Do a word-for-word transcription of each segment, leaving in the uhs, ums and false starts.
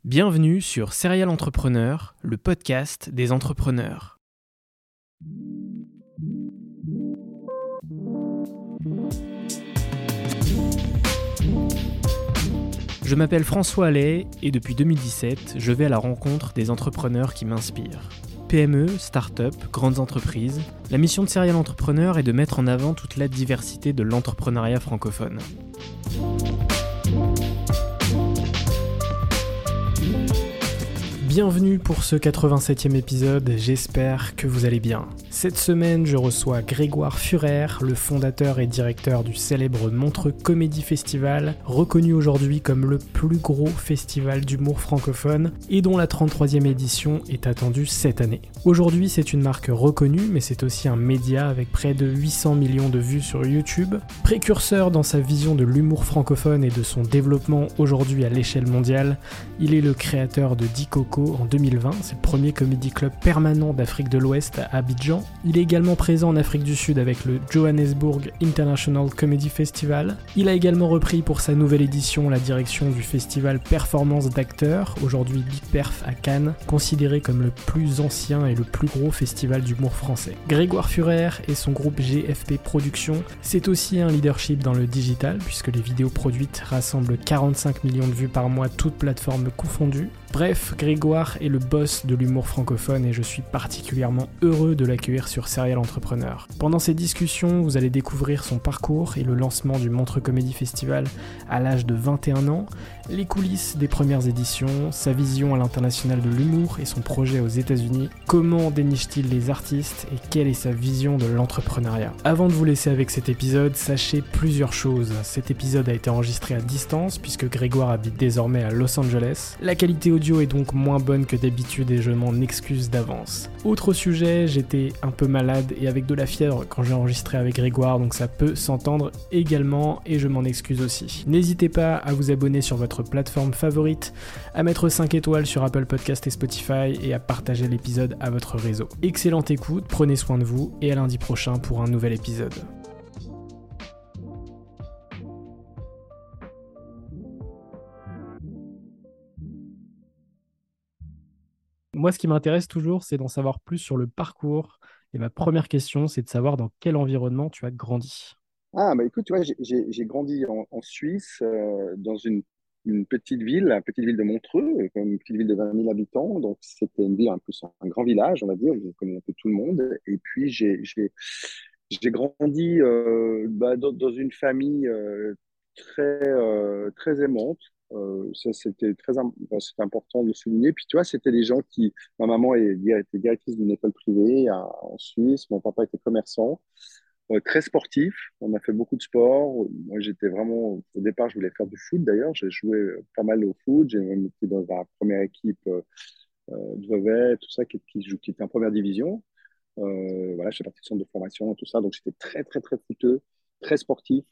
Bienvenue sur Serial Entrepreneur, le podcast des entrepreneurs. Je m'appelle François Allais et depuis deux mille dix-sept, je vais à la rencontre des entrepreneurs qui m'inspirent. P M E, start-up, grandes entreprises, la mission de Serial Entrepreneur est de mettre en avant toute la diversité de l'entrepreneuriat francophone. Bienvenue pour ce quatre-vingt-septième épisode, j'espère que vous allez bien. Cette semaine, je reçois Grégoire Furer, le fondateur et directeur du célèbre Montreux Comedy Festival, reconnu aujourd'hui comme le plus gros festival d'humour francophone et dont la trente-troisième édition est attendue cette année. Aujourd'hui, c'est une marque reconnue, mais c'est aussi un média avec près de huit cents millions de vues sur YouTube. Précurseur dans sa vision de l'humour francophone et de son développement aujourd'hui à l'échelle mondiale, il est le créateur de Dikoko en deux mille vingt, c'est le premier comedy club permanent d'Afrique de l'Ouest à Abidjan. Il est également présent en Afrique du Sud avec le Johannesburg International Comedy Festival. Il a également repris pour sa nouvelle édition la direction du festival Performance d'acteurs, aujourd'hui Big Perf à Cannes, considéré comme le plus ancien et le plus gros festival d'humour français. Grégoire Furer et son groupe G F P Productions, c'est aussi un leadership dans le digital puisque les vidéos produites rassemblent quarante-cinq millions de vues par mois, toutes plateformes confondues. Bref, Grégoire est le boss de l'humour francophone et je suis particulièrement heureux de l'accueillir sur Serial Entrepreneur. Pendant ces discussions, vous allez découvrir son parcours et le lancement du Montreux Comedy Festival à l'âge de vingt et un ans, les coulisses des premières éditions, sa vision à l'international de l'humour et son projet aux États-Unis, comment déniche-t-il les artistes et quelle est sa vision de l'entrepreneuriat. Avant de vous laisser avec cet épisode, sachez plusieurs choses. Cet épisode a été enregistré à distance puisque Grégoire habite désormais à Los Angeles. La qualité audio est donc moins bonne que d'habitude et je m'en excuse d'avance. Autre sujet, j'étais un peu malade et avec de la fièvre quand j'ai enregistré avec Grégoire, donc ça peut s'entendre également et je m'en excuse aussi. N'hésitez pas à vous abonner sur votre plateforme favorite, à mettre cinq étoiles sur Apple Podcast et Spotify et à partager l'épisode à votre réseau. Excellente écoute, prenez soin de vous et à lundi prochain pour un nouvel épisode. Moi, ce qui m'intéresse toujours, c'est d'en savoir plus sur le parcours. Et ma première question, c'est de savoir dans quel environnement tu as grandi. Ah, bah écoute, tu vois, j'ai j'ai- j'ai grandi en, en Suisse, euh, dans une, une petite ville, la petite ville de Montreux, euh, comme une petite ville de vingt mille habitants. Donc, c'était une ville un peu, un grand village, on va dire, où on connaît un peu tout le monde. Et puis, j'ai j'ai j'ai grandi euh, bah, dans, dans une famille euh, très, euh, très aimante. Euh, ça, c'était très im- bah, c'était important de le souligner. Puis, tu vois, c'était des gens qui. Ma maman est, était directrice d'une école privée à- en Suisse, mon papa était commerçant. Euh, très sportif. On a fait beaucoup de sport. Moi, j'étais vraiment, au départ, je voulais faire du foot d'ailleurs. J'ai joué euh, pas mal au foot. J'ai même été dans la première équipe euh, euh, de Vevey, tout ça, qui, qui, joue- qui était en première division. Euh, voilà, je fais partie de centre de formation et tout ça. Donc, j'étais très, très, très footeux, très sportif.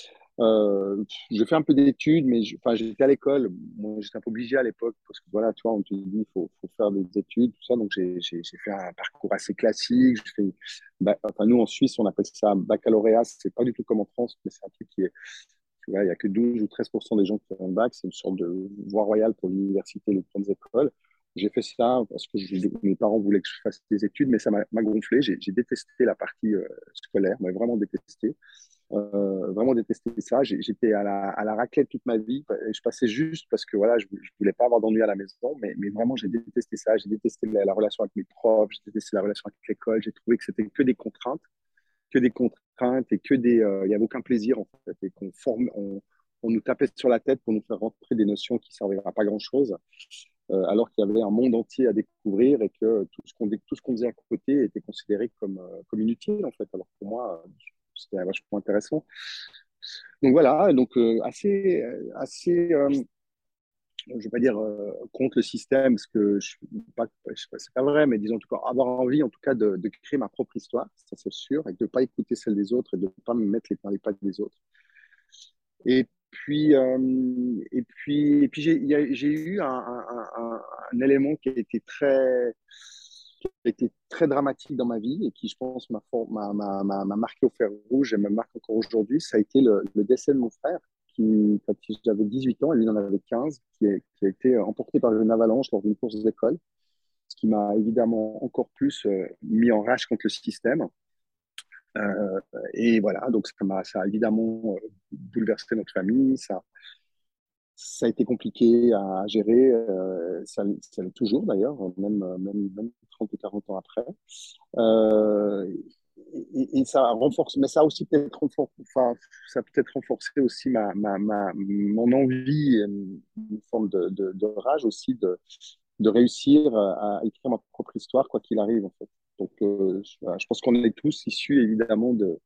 Euh, j'ai fait un peu d'études, mais je- enfin, j'étais à l'école. Moi, j'étais un peu obligé à l'époque parce que voilà, tu vois, on te dit il faut, faut faire des études, tout ça. Donc, j'ai j'ai- j'ai fait un parcours assez classique. J'ai fait, bah, enfin, nous, en Suisse, on appelle ça baccalauréat. C'est pas du tout comme en France, mais c'est un truc qui est, tu vois, il y a que douze ou treize pour cent des gens qui font le bac. C'est une sorte de voie royale pour l'université, les grandes écoles. J'ai fait ça parce que je- mes parents voulaient que je fasse des études, mais ça m'a m'a gonflé. J'ai j'ai détesté la partie euh, scolaire, mais vraiment détesté. Euh, vraiment détesté ça. J'ai- J'étais à la, à la raclette toute ma vie. Et je passais juste parce que voilà, je, je voulais pas avoir d'ennui à la maison, mais, mais vraiment j'ai détesté ça. J'ai détesté la, la relation avec mes profs, j'ai détesté la relation avec l'école. J'ai trouvé que c'était que des contraintes, que des contraintes et que des, euh, il y avait aucun plaisir en fait, et qu'on forme, on, on nous tapait sur la tête pour nous faire rentrer des notions qui servaient à pas grand chose, euh, alors qu'il y avait un monde entier à découvrir et que tout ce qu'on tout ce qu'on faisait à côté était considéré comme, euh, comme inutile en fait. Alors pour moi, euh, c'était vachement intéressant. Donc voilà, donc euh, assez, euh, assez euh, je ne vais pas dire euh, contre le système, parce que je, pas, je sais pas, c'est pas vrai, mais disons en tout cas avoir envie en tout cas de, de créer ma propre histoire, ça c'est sûr, et de ne pas écouter celle des autres et de ne pas me mettre les, dans les pattes des autres. Et puis, euh, et puis, et puis j'ai, il y a- j'ai eu un, un, un, un élément qui a été très, qui a été très dramatique dans ma vie et qui, je pense, m'a, for- m'a, m'a, m'a m'a marqué au fer rouge et me marque encore aujourd'hui. Ça a été le, le décès de mon frère, qui, quand j'avais dix-huit ans, et lui il en avait quinze, qui a, qui a été emporté par une avalanche lors d'une course d'école, ce qui m'a évidemment encore plus euh, mis en rage contre le système. Euh, et voilà, donc ça m'a, ça a évidemment euh, bouleversé notre famille, ça, ça a été compliqué à gérer, euh, ça, ça l'est toujours d'ailleurs, même, même, même trente ou quarante ans après. Euh, et, et ça renforce, mais ça a aussi peut-être renforcé, enfin, ça a peut-être renforcé aussi ma, ma, ma, mon envie, une forme de, de, de rage aussi de, de réussir à écrire ma propre histoire, quoi qu'il arrive, en fait. Donc, euh, je, je pense qu'on est tous issus, évidemment, de,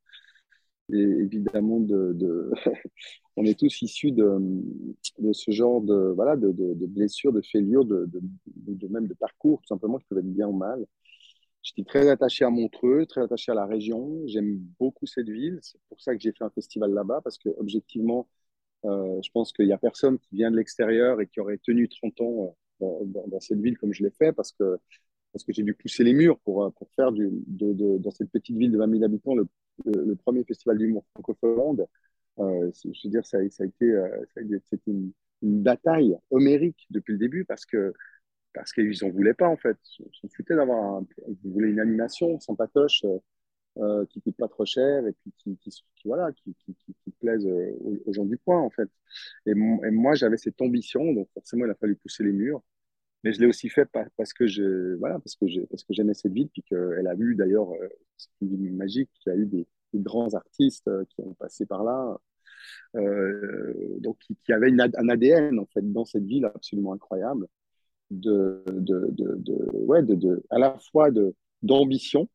évidemment de, de on est tous issus de, de ce genre de, voilà, de, de, de blessures, de fêlures, de, de, de, même de parcours, tout simplement, qui peuvent être bien ou mal. J'étais très attaché à Montreux, très attaché à la région. J'aime beaucoup cette ville. C'est pour ça que j'ai fait un festival là-bas, parce que objectivement, euh, je pense qu'il n'y a personne qui vient de l'extérieur et qui aurait tenu trente ans dans, dans, dans cette ville comme je l'ai fait, parce que, parce que j'ai dû pousser les murs pour, pour faire du, de, de, dans cette petite ville de vingt mille habitants le, le, le premier festival d'humour francophone. Euh, je veux dire, ça, ça a été, euh, ça a été c'était une, une bataille homérique depuis le début, parce que parce qu'ils n'en voulaient pas, en fait. Ils s'en foutaient d'avoir un... Ils voulaient une animation sans patoche, euh, euh, qui ne coûte pas trop cher et puis qui, qui, qui voilà, qui, qui, qui, qui plaise euh, aux, aux gens du coin, en fait. Et, mon- et moi, j'avais cette ambition, donc forcément, il a fallu pousser les murs. Mais je l'ai aussi fait pa- parce que je, voilà, parce que j'ai, parce que j'aimais cette ville, puis qu'elle a vu d'ailleurs, euh, c'est une ville magique, qui a eu des, des grands artistes euh, qui ont passé par là, euh, donc qui, qui avait une A- un A D N en fait dans cette ville absolument incroyable de, de, de, de, ouais, de, de, à la fois de, d'ambition,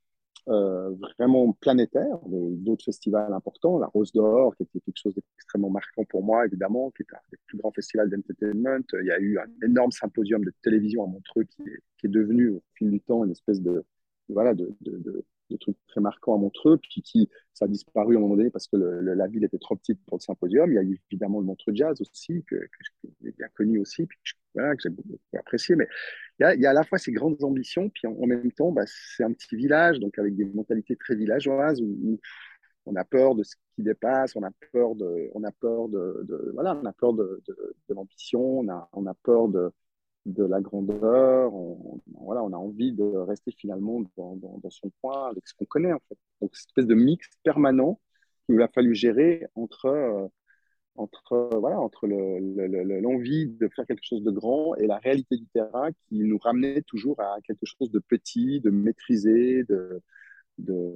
euh, vraiment planétaire, d'autres festivals importants, la Rose d'Or, qui était quelque chose d'extrêmement marquant pour moi, évidemment, qui est un des plus grands festivals d'entertainment. Il y a eu un énorme symposium de télévision à Montreux qui est, qui est devenu, au fil du temps, une espèce de, voilà, de, de, de, de truc très marquant à Montreux, puis qui, ça a disparu à un moment donné parce que le, le, la ville était trop petite pour le symposium. Il y a eu évidemment le Montreux Jazz aussi, que, que j'ai bien connu aussi, puis que, voilà, que j'ai beaucoup apprécié, mais il y, a, il y a à la fois ces grandes ambitions, puis en, en même temps, bah, c'est un petit village, donc avec des mentalités très villageoises, où, où on a peur de ce qui dépasse, on a peur de, on a peur de, de voilà, on a peur de, de, de l'ambition, on a, on a peur de, de la grandeur, on, voilà, on a envie de rester finalement dans, dans, dans son coin avec ce qu'on connaît, en fait. Donc, cette espèce de mix permanent qu'il a fallu gérer entre euh, entre, voilà, entre le, le, le, l'envie de faire quelque chose de grand et la réalité du terrain qui nous ramenait toujours à quelque chose de petit, de maîtrisé, de, de,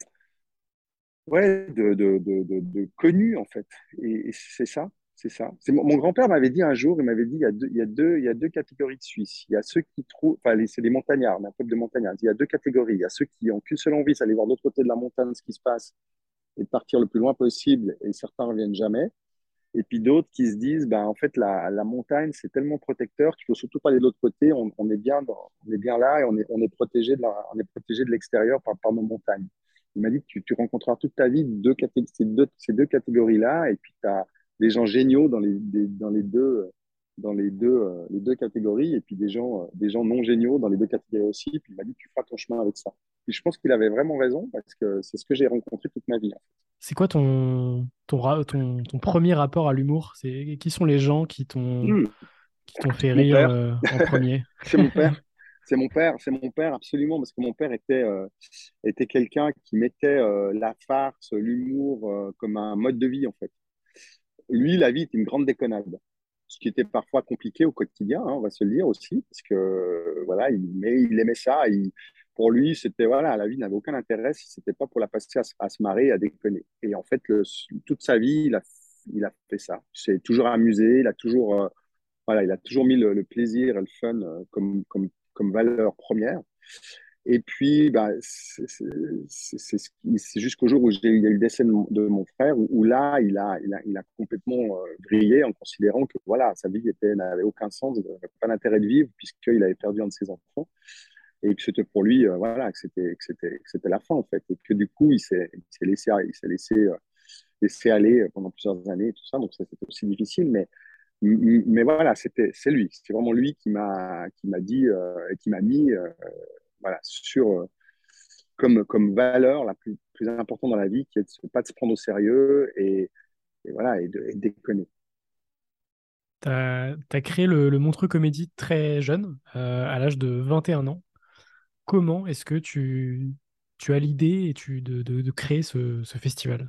ouais, de, de, de, de, de connu, en fait. Et, et c'est ça, c'est ça. C'est, mon, mon grand-père m'avait dit un jour, il m'avait dit, il y a deux, il y a deux, il y a deux catégories de Suisses. Il y a ceux qui trouvent, enfin, les, c'est des montagnards, on est un peuple de montagnards. Il y a deux catégories. Il y a ceux qui ont qu'une seule envie, c'est aller voir de l'autre côté de la montagne ce qui se passe et de partir le plus loin possible, et certains ne reviennent jamais. Et puis d'autres qui se disent, ben, en fait, la, la montagne, c'est tellement protecteur qu'il faut surtout pas aller de l'autre côté. On, on est bien dans- on est bien là et on est, on est protégé de la- on est protégé de l'extérieur par, par nos montagnes. Il m'a dit que tu, tu rencontreras toute ta vie deux caté- ces deux, ces deux catégories-là, et puis tu as des gens géniaux dans les, des- dans les deux, dans les deux, euh, les deux catégories, et puis des gens, euh, des gens non géniaux dans les deux catégories aussi. Puis il m'a dit que tu feras ton chemin avec ça. Et je pense qu'il avait vraiment raison, parce que c'est ce que j'ai rencontré toute ma vie. C'est quoi ton, ton, ra- ton, ton premier rapport à l'humour? C'est, qui sont les gens qui t'ont Hmm. qui t'ont fait Mon rire père. euh, en premier? C'est mon père. C'est mon père, c'est mon père absolument, parce que mon père était, euh, était quelqu'un qui mettait euh, la farce, l'humour euh, comme un mode de vie en fait. Lui, la vie était une grande déconnade, ce qui était parfois compliqué au quotidien, hein, on va se le dire aussi, parce que euh, voilà, il, mais il aimait ça. Il, pour lui, c'était voilà, la vie n'avait aucun intérêt si c'était pas pour la passer à, se- à se marrer, à déconner. Et en fait, le- toute sa vie, il a, il a fait ça. Il s'est toujours amusé, il a toujours euh, voilà, il a toujours mis le, le plaisir et le fun euh, comme, comme, comme valeur première. Et puis, bah, c'est c'est- c'est- c'est ce qui- c'est jusqu'au jour où j'ai, il y a eu le décès de mon, de mon frère, où, où là, il a, il a, il a complètement euh, vrillé en considérant que voilà, sa vie était, n'avait aucun sens, il n'avait pas d'intérêt de vivre, puisqu'il avait perdu un de ses enfants. Et que c'était pour lui, euh, voilà, que c'était, que c'était, que c'était la fin, en fait. Et que du coup, il s'est, il s'est laissé, il s'est laissé, euh, laissé aller pendant plusieurs années et tout ça. Donc, ça, c'était aussi difficile. Mais mais voilà, c'était, c'est lui. C'est vraiment lui qui m'a, qui m'a dit euh, et qui m'a mis euh, voilà, sur, euh, comme, comme valeur la plus, plus importante dans la vie, qui est de ne pas de se prendre au sérieux et, et voilà, et, de, et déconner. Tu as créé le, le Montreux Comédie très jeune, euh, à l'âge de vingt et un ans. Comment est-ce que tu, tu as l'idée et tu, de, de- de créer ce, ce festival?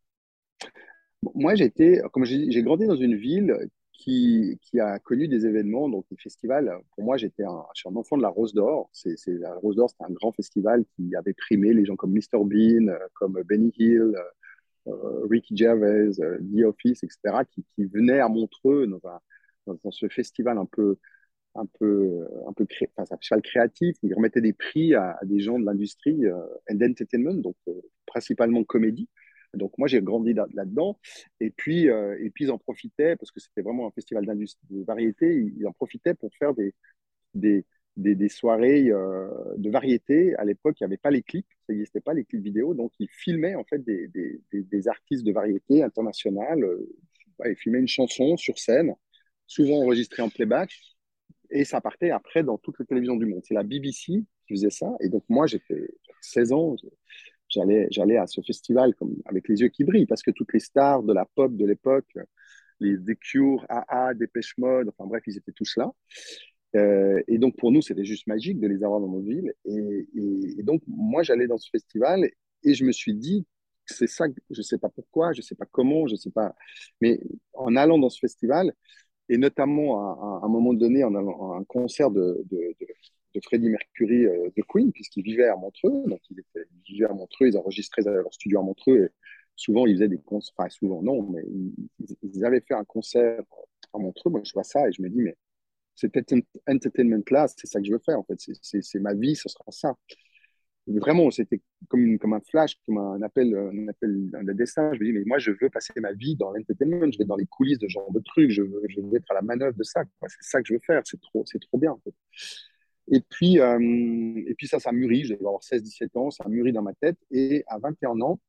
Bon, moi, j'étais, comme j'ai j'ai grandi dans une ville qui, qui a connu des événements, donc des festivals. Pour moi, j'étais un, je suis un enfant de la Rose d'Or. C'est, c'est, la Rose d'Or, c'était un grand festival qui avait primé les gens comme Mister Bean, euh, comme Benny Hill, euh, Ricky Gervais, euh, The Office, et cetera, qui, qui venaient à Montreux dans, un, dans, dans ce festival un peu, un peu, un peu cré... enfin, c'est un festival créatif. Ils remettaient des prix à, à des gens de l'industrie euh, and entertainment, donc euh, principalement comédie. Donc moi j'ai grandi là- là-dedans et puis euh, et puis ils en profitaient parce que c'était vraiment un festival d'industrie de variété. Ils, ils en profitaient pour faire des des, des, des soirées euh, de variété. À l'époque, il n'y avait pas les clips, ça n'existait pas les clips vidéo, donc ils filmaient en fait des, des, des, des artistes de variété internationales. Euh, ouais, ils filmaient une chanson sur scène, souvent enregistrée en playback, et ça partait après dans toutes les télévisions du monde. C'est la B B C qui faisait ça, et donc moi j'étais seize ans, j'allais, j'allais à ce festival comme, avec les yeux qui brillent, parce que toutes les stars de la pop de l'époque, les The Cure, A A, Dépêche Mode, enfin bref, ils étaient tous là. Euh, et donc, pour nous, c'était juste magique de les avoir dans notre ville. Et, et, et donc, moi, j'allais dans ce festival et je me suis dit, c'est ça, je ne sais pas pourquoi, je ne sais pas comment, je ne sais pas. Mais en allant dans ce festival, et notamment à, à un moment donné, en allant à un concert de, de, de, de Freddie Mercury euh, de Queen, puisqu'ils vivaient à Montreux, donc ils, étaient, ils vivaient à Montreux, ils enregistraient leur studio à Montreux, et souvent ils faisaient des concerts, enfin souvent non, mais ils, ils avaient fait un concert à Montreux. Moi, je vois ça et je me dis, mais cet entertainment-là, c'est ça que je veux faire, en fait. C'est ma vie, ce sera ça. Vraiment, c'était comme, comme un flash, comme un appel, un appel un destin. Je me dis, mais moi, je veux passer ma vie dans l'entertainment, je vais dans les coulisses de ce genre de trucs, je veux, je veux être à la manœuvre de ça. C'est ça que je veux faire, c'est trop, c'est trop bien, en fait. Et puis, euh, et puis ça, ça mûrit, je devais avoir seize dix-sept ans, ça mûrit dans ma tête. Et à vingt et un ans,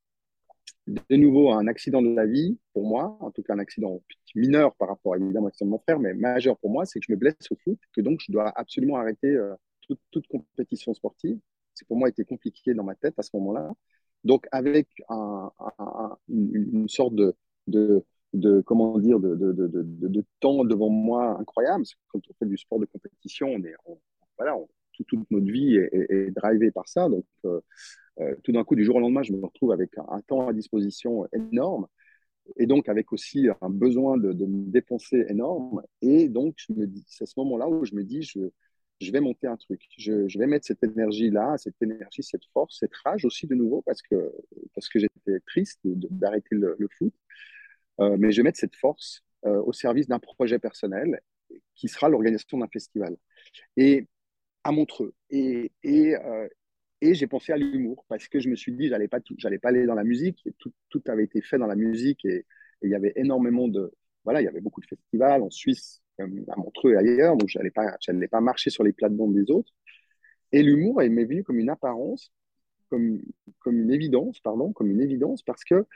de nouveau un accident de la vie pour moi, en tout cas un accident mineur par rapport évidemment à l'accident de mon frère, mais majeur pour moi, c'est que je me blesse au foot, que donc je dois absolument arrêter euh, toute, toute, compétition sportive. C'est pour moi été compliqué dans ma tête à ce moment-là. Donc avec un, un, une, une, sorte de, de, de comment dire de, de, de, de, de temps devant moi incroyable, parce que quand on fait du sport de compétition, on est on, voilà, on, tout, toute notre vie est, est, est drivée par ça. Donc euh, euh, tout d'un coup, du jour au lendemain, je me retrouve avec un, un temps à disposition énorme et donc avec aussi un besoin de, de me dépenser énorme. Et donc, je me dis, c'est à ce moment-là où je me dis, je, je vais monter un truc. Je, je vais mettre cette énergie-là, cette énergie, cette force, cette rage aussi de nouveau, parce que, parce que j'étais triste d'arrêter le, le foot. Euh, mais je vais mettre cette force euh, au service d'un projet personnel qui sera l'organisation d'un festival. Et à Montreux. Et, et, euh, et j'ai pensé à l'humour parce que je me suis dit, j'allais pas, tout, j'allais pas aller dans la musique. Et tout, tout avait été fait dans la musique et, et il y avait énormément de, voilà, il y avait beaucoup de festivals en Suisse, à Montreux et ailleurs, donc j'allais pas, j'allais pas marcher sur les plates-bandes des autres. Et l'humour, il m'est venu comme une apparence, comme, comme une évidence, pardon, comme une évidence parce que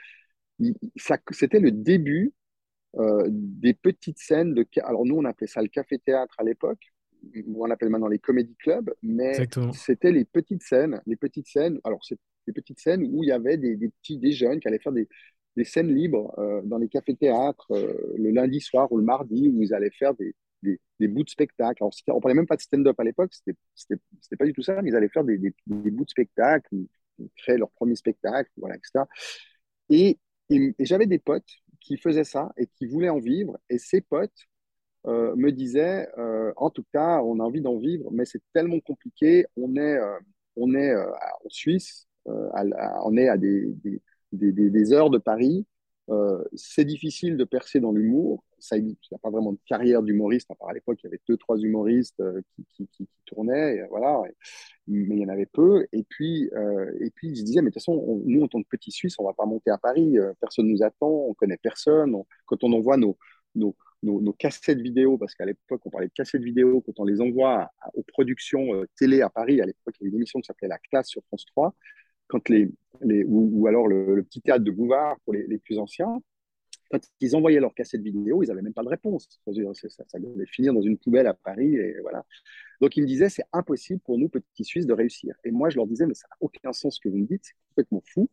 ça, c'était le début euh, des petites scènes de, alors nous on appelait ça le café-théâtre à l'époque, on appelle maintenant les comédie clubs, mais Exactement. c'était les petites scènes, les petites scènes, alors c'est les petites scènes où il y avait des, des petits, des jeunes qui allaient faire des, des scènes libres euh, dans les cafés-théâtres euh, le lundi soir ou le mardi où ils allaient faire des, des, des bouts de spectacle. Alors, on parlait même pas de stand-up à l'époque, c'était, c'était, c'était pas du tout ça, mais ils allaient faire des, des, des bouts de spectacle, ils créaient leur premier spectacle, voilà, et cetera. Et, et, et j'avais des potes qui faisaient ça et qui voulaient en vivre, et ces potes euh, me disait, euh, en tout cas, on a envie d'en vivre, mais c'est tellement compliqué. On est, euh, on est euh, en Suisse, euh, à, à, on est à des, des, des, des heures de Paris. Euh, c'est difficile de percer dans l'humour. Ça, il n'y a pas vraiment de carrière d'humoriste. À part à l'époque, il y avait deux, trois humoristes euh, qui, qui, qui, qui, tournaient, et, voilà. Mais il y en avait peu. Et puis, euh, et puis je disais, mais de toute façon, on, nous, en tant que petits Suisses, on ne va pas monter à Paris. Euh, personne ne nous attend, on ne connaît personne. On, quand on envoie nos, nos, nos, nos cassettes vidéo, parce qu'à l'époque, on parlait de cassettes vidéo, quand on les envoie à, à, aux productions euh, télé à Paris, à l'époque, il y avait une émission qui s'appelait La Classe sur France trois, quand les, les, ou, ou alors le, le petit théâtre de Bouvard pour les, les plus anciens, quand ils envoyaient leurs cassettes vidéo, ils n'avaient même pas de réponse. Ça, ça, ça devait finir dans une poubelle à Paris, et voilà. Donc, ils me disaient, c'est impossible pour nous, petits Suisses, de réussir. Et moi, je leur disais, mais ça n'a aucun sens ce que vous me dites, c'est complètement fou.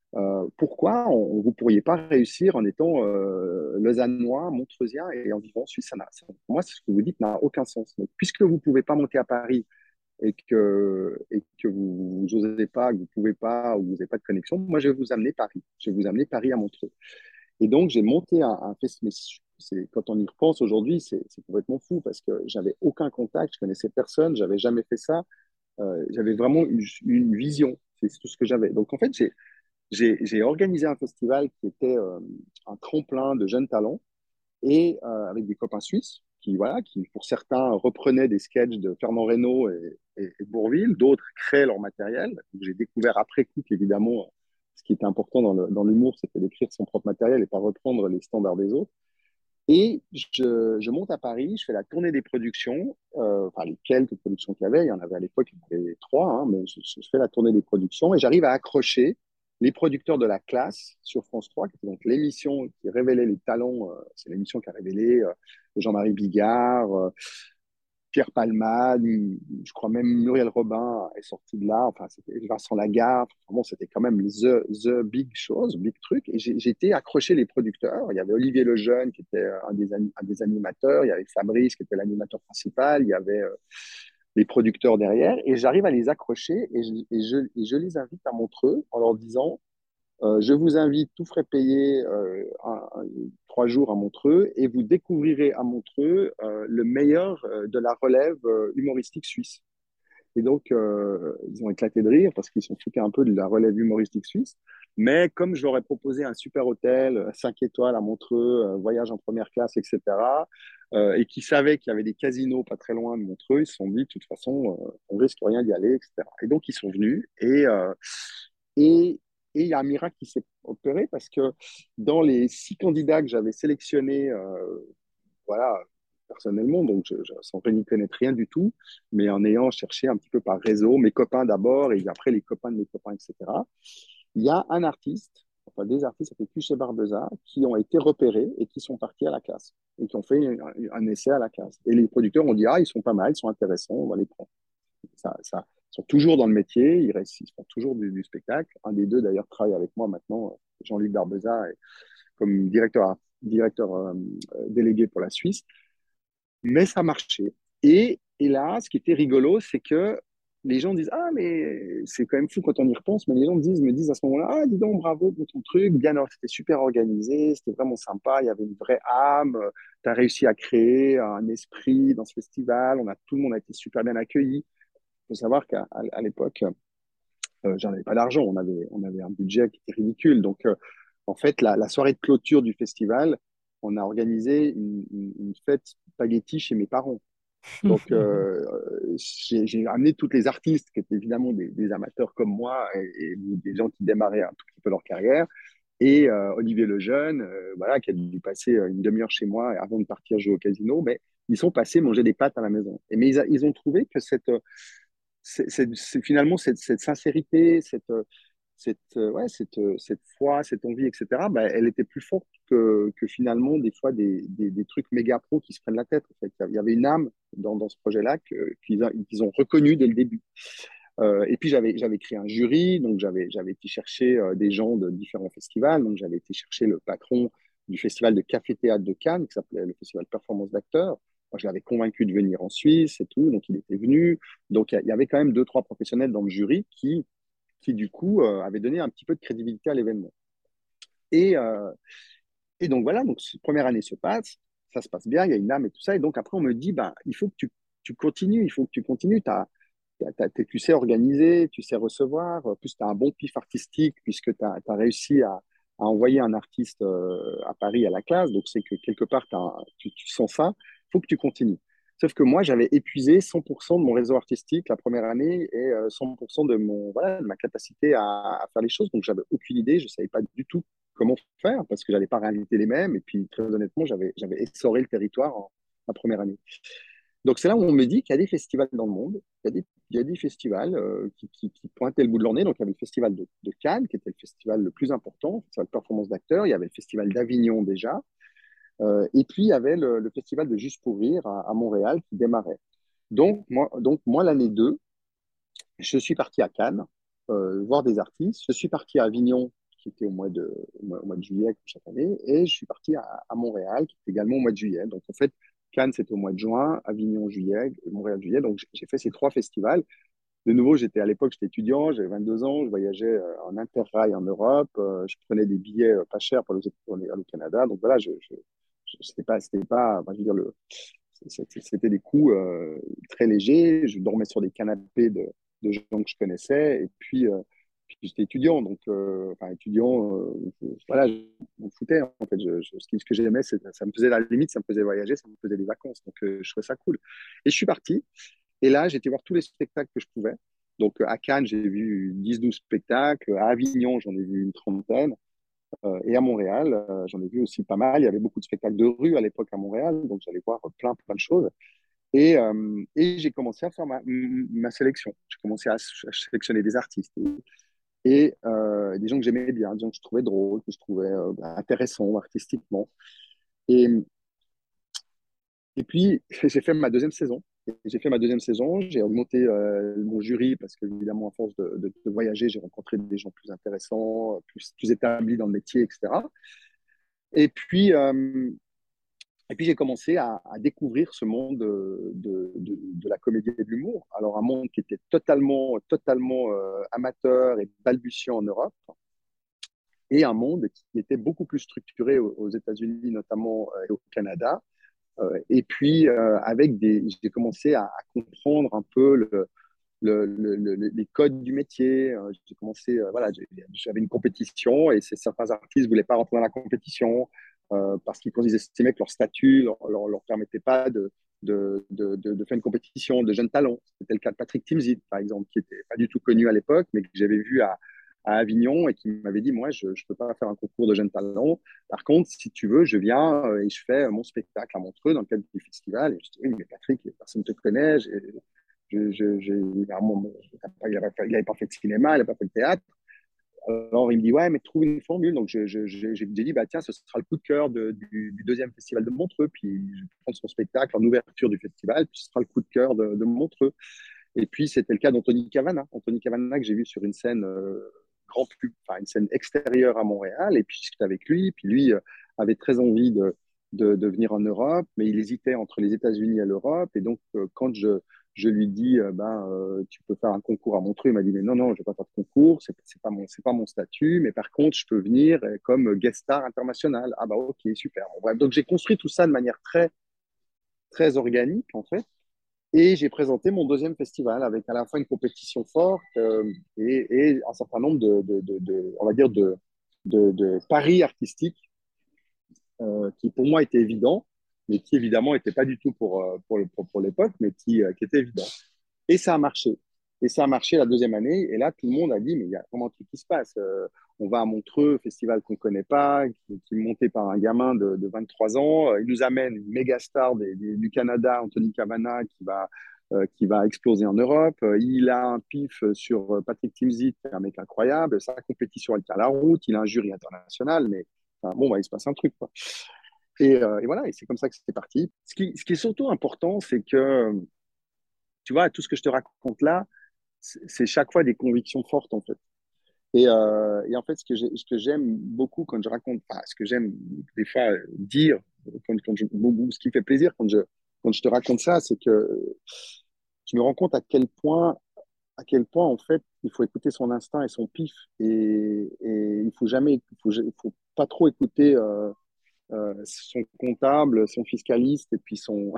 Euh, pourquoi on, vous ne pourriez pas réussir en étant euh, lausannois, montreusien et en vivant en Suisse? Ça n'a- ça- Pour moi, ce que vous dites n'a aucun sens. Donc, puisque vous ne pouvez pas monter à Paris et que, et que vous n'osez pas, que vous ne pouvez pas, ou vous n'avez pas de connexion, moi, je vais vous amener Paris. Je vais vous amener Paris à Montreux. Et donc, j'ai monté un, un festival. C'est, quand on y repense aujourd'hui, c'est c'est complètement fou parce que j'avais aucun contact, je connaissais personne, j'avais jamais fait ça. Euh, j'avais vraiment une, une vision, c'est tout ce que j'avais. Donc, en fait, j'ai j'ai j'ai organisé un festival qui était euh, un tremplin de jeunes talents et euh, avec des copains suisses qui, voilà, qui, pour certains, reprenaient des sketchs de Fernand Reynaud et, et, et Bourvil, d'autres créaient leur matériel. J'ai découvert après coup qu'évidemment, ce qui était important dans le, dans l'humour, c'était d'écrire son propre matériel et pas reprendre les standards des autres. Et je, je monte à Paris, je fais la tournée des productions, euh, enfin les quelques productions qu'il y avait, il y en avait à l'époque, il y en avait trois, hein, mais je, je fais la tournée des productions et j'arrive à accrocher les producteurs de la classe sur France trois, qui était donc l'émission qui révélait les talents, euh, c'est l'émission qui a révélé euh, Jean-Marie Bigard, euh, Pierre Palmade, je crois même Muriel Robin est sortie de là, enfin c'était Vincent Lagarde, enfin, bon, c'était quand même the, the big chose, big truc, et j'ai été accroché les producteurs, il y avait Olivier Lejeune qui était un des, un des animateurs, il y avait Fabrice qui était l'animateur principal, il y avait euh, les producteurs derrière, et j'arrive à les accrocher et je, et, je, et je les invite à Montreux en leur disant euh, je vous invite, tout frais payé, euh, un, un, trois jours à Montreux, et vous découvrirez à Montreux euh, le meilleur euh, de la relève euh, humoristique suisse. Et donc, euh, ils ont éclaté de rire parce qu'ils sont foutus un peu de la relève humoristique suisse. Mais comme je leur ai proposé un super hôtel, cinq étoiles à Montreux, euh, voyage en première classe, et cetera, euh, et qui savaient qu'il y avait des casinos pas très loin de Montreux, ils se sont dit, de toute façon, euh, on risque rien d'y aller, et cetera. Et donc, ils sont venus. Et, euh, et, et il y a un miracle qui s'est opéré parce que dans les six candidats que j'avais sélectionnés, euh, voilà, personnellement, donc je, je, sans n'y connaître rien du tout, mais en ayant cherché un petit peu par réseau, mes copains d'abord, et après les copains de mes copains, et cetera, il y a un artiste, enfin des artistes, ça fait plus chez Barbeza, qui ont été repérés et qui sont partis à la classe, et qui ont fait un, un essai à la classe. Et les producteurs ont dit, ah, ils sont pas mal, ils sont intéressants, on va les prendre. Ça, ça, ils sont toujours dans le métier, ils, restent, ils font toujours du, du spectacle. Un des deux, d'ailleurs, travaille avec moi maintenant, Jean-Luc Barbeza, comme directeur, directeur euh, délégué pour la Suisse. Mais ça marchait. Et, et là, ce qui était rigolo, c'est que les gens disent ah, mais c'est quand même fou quand on y repense, mais les gens disent, me disent à ce moment-là, ah, dis donc, bravo pour ton truc, bien, c'était super organisé, c'était vraiment sympa, il y avait une vraie âme, tu as réussi à créer un esprit dans ce festival, on a, tout le monde a été super bien accueilli. Il faut savoir qu'à à, l'époque, euh, j'en avais pas d'argent, on avait, on avait un budget qui était ridicule. Donc, euh, en fait, la, la, soirée de clôture du festival, on a organisé une, une, une fête spaghetti chez mes parents. Donc, euh, j'ai amené toutes les artistes qui étaient évidemment des, des amateurs comme moi et, et, des gens qui démarraient un tout petit peu leur carrière. Et euh, Olivier Lejeune, euh, voilà, qui a dû passer une demi-heure chez moi avant de partir jouer au casino, mais ils sont passés manger des pâtes à la maison. Et, mais ils, a, ils ont trouvé que cette, c'est, c'est, c'est finalement cette, cette sincérité, cette, cette, ouais, cette, cette foi, cette envie, et cetera, bah, elle était plus forte que, que finalement des fois des, des, des trucs méga pros qui se prennent la tête. En fait. Il y avait une âme dans, dans ce projet-là que, qu'ils, qu'ils ont reconnu dès le début. Euh, et puis j'avais, j'avais créé un jury, donc j'avais, j'avais été chercher euh, des gens de différents festivals. Donc j'avais été chercher le patron du festival de Café-Théâtre de Cannes, qui s'appelait le festival Performance d'acteurs. Moi, je l'avais convaincu de venir en Suisse et tout, donc il était venu. Donc il y, y avait quand même deux, trois professionnels dans le jury qui, qui du coup, euh, avaient donné un petit peu de crédibilité à l'événement. Et, euh, et donc voilà, donc cette première année se passe, ça se passe bien, il y a une âme et tout ça. Et donc après, on me dit, ben, il faut que tu, tu continues, il faut que tu continues. T'as, t'as, t'as, tu sais organiser, tu sais recevoir. En plus, tu as un bon pif artistique puisque tu as réussi à, à, envoyer un artiste euh, à Paris à la classe. Donc, c'est que quelque part, un, tu, tu sens ça. Il faut que tu continues. Sauf que moi, j'avais épuisé cent pour cent de mon réseau artistique la première année et euh, cent pour cent de, mon, voilà, de ma capacité à, à faire les choses. Donc, j'avais aucune idée. Je ne savais pas du tout comment faire parce que j'allais pas réinviter les mêmes. Et puis, très honnêtement, j'avais, j'avais essoré le territoire en, la première année. Donc, c'est là où on me dit qu'il y a des festivals dans le monde. Il y a des, il y a des festivals euh, qui, qui, qui pointaient le bout de leur nez. Donc, il y avait le festival de, de Cannes, qui était le festival le plus important, le festival de performance d'acteurs. Il y avait le festival d'Avignon déjà. Euh, et puis, il y avait le, le festival de Juste pour rire à, à Montréal qui démarrait. Donc, moi, donc, moi l'année deux, je suis parti à Cannes euh, voir des artistes. Je suis parti à Avignon, qui était au mois de, au mois, au mois de juillet comme chaque année, et je suis parti à, à Montréal, qui était également au mois de juillet. Donc en fait, Cannes, c'était au mois de juin, Avignon, juillet, Montréal, juillet. Donc j'ai fait ces trois festivals. De nouveau, j'étais à l'époque, j'étais étudiant, j'avais vingt-deux ans, je voyageais euh, en interrail en Europe, euh, je prenais des billets euh, pas chers pour aller au Canada. Donc voilà, je, je, je c'était pas, c'était pas, enfin, je veux dire, le, c'était c'était des coûts euh, très légers. Je dormais sur des canapés de, de gens que je connaissais. Et puis, euh, puis j'étais étudiant, donc euh, enfin étudiant, euh, je- voilà, je m'en foutais en fait. Je, je- ce, qui- ce que j'aimais, c'est ça me faisait la limite, ça me faisait voyager, ça me faisait des vacances. Donc euh, je trouvais ça cool. Et je suis parti. Et là, j'ai été voir tous les spectacles que je pouvais. Donc, euh, à Cannes, j'ai vu dix douze spectacles. À Avignon, j'en ai vu une trentaine. Euh, et à Montréal, euh, j'en ai vu aussi pas mal. Il y avait beaucoup de spectacles de rue à l'époque à Montréal. Donc, j'allais voir plein, plein de choses. Et, euh, et j'ai commencé à faire ma, ma sélection. J'ai commencé à, à sélectionner des artistes et euh, des gens que j'aimais bien, des gens que je trouvais drôles, que je trouvais euh, intéressants artistiquement. Et, Et puis, j'ai fait ma deuxième saison. J'ai fait ma deuxième saison, j'ai augmenté euh, mon jury parce qu'évidemment, à force de, de, de voyager, j'ai rencontré des gens plus intéressants, plus, plus établis dans le métier, et cetera. Et puis, euh, et puis j'ai commencé à, à découvrir ce monde de, de, de, de la comédie et de l'humour. Alors, un monde qui était totalement, totalement euh, amateur et balbutiant en Europe, et un monde qui était beaucoup plus structuré aux, aux États-Unis, notamment, euh, et au Canada. Euh, et puis, euh, avec des, j'ai commencé à, à comprendre un peu le, le, le, le, les codes du métier. Euh, j'ai commencé, euh, voilà, j'avais une compétition et certains artistes ne voulaient pas rentrer dans la compétition euh, parce qu'ils estimaient que leur statut ne leur, leur, leur, permettait pas de, de, de, de, de faire une compétition de jeunes talents. C'était le cas de Patrick Timsit, par exemple, qui n'était pas du tout connu à l'époque, mais que j'avais vu à, à Avignon et qui m'avait dit, moi, je ne peux pas faire un concours de jeunes talents. Par contre, si tu veux, je viens euh, et je fais mon spectacle à Montreux dans le cadre du festival. Et je dis, oui, mais Patrick, personne ne te connaît. Je, je, je, il n'avait pas, pas fait de cinéma, il n'avait pas fait de théâtre. Alors il me dit, ouais, mais trouve une formule. Donc je, je, je, j'ai dit, bah, tiens, ce sera le coup de cœur de, du, du deuxième festival de Montreux. Puis je vais prendre son spectacle en ouverture du festival, puis ce sera le coup de cœur de, de Montreux. Et puis c'était le cas d'Anthony Cavana. Anthony Cavana que j'ai vu sur une scène euh, grand pub, enfin une scène extérieure à Montréal. Et puis je discutais avec lui. Puis lui euh, avait très envie de, de, de venir en Europe, mais il hésitait entre les États-Unis et l'Europe. Et donc euh, quand je je lui dis, euh, ben, euh, tu peux faire un concours à Montreux. Il m'a dit, mais non, non, je ne vais pas faire de concours, c'est c'est pas mon, c'est pas mon statut, mais par contre, je peux venir euh, comme guest star international. Ah bah ok, super. Bon, bref, donc j'ai construit tout ça de manière très, très organique, en fait. Et j'ai présenté mon deuxième festival avec à la fois une compétition forte euh, et, et un certain nombre de, de, de, de on va dire, de, de, de paris artistiques euh, qui pour moi étaient évidents, mais qui évidemment n'étaient pas du tout pour, euh, pour, le- pour, pour l'époque, mais qui, euh, qui étaient évidents. Et ça a marché. Et ça a marché la deuxième année. Et là, tout le monde a dit, mais il y a vraiment un truc qui se passe. Euh, on va à Montreux, festival qu'on ne connaît pas, qui, qui est monté par un gamin de, de vingt-trois ans. Euh, Il nous amène une méga star des- des- du Canada, Anthony Cavana, qui va, euh, qui va exploser en Europe. Euh, Il a un pif sur euh, Patrick Timsit, qui est un mec incroyable. Sa compétition, elle tient la route. Il a un jury international. Mais enfin, bon, bah, il se passe un truc, quoi. Et, euh, et voilà, et c'est comme ça que c'était parti. Ce qui, ce qui est surtout important, c'est que, tu vois, tout ce que je te raconte là, c'est chaque fois des convictions fortes en fait. Et, euh, et en fait, ce que j'ai- ce que j'aime beaucoup quand je raconte, enfin, ce que j'aime des fois dire, quand, quand je, ce qui me fait plaisir quand je, quand je te raconte ça, c'est que je me rends compte à quel point, à quel point en fait, il faut écouter son instinct et son pif. Et, et il faut jamais, il faut, il faut pas trop écouter euh, euh, son comptable, son fiscaliste et puis son,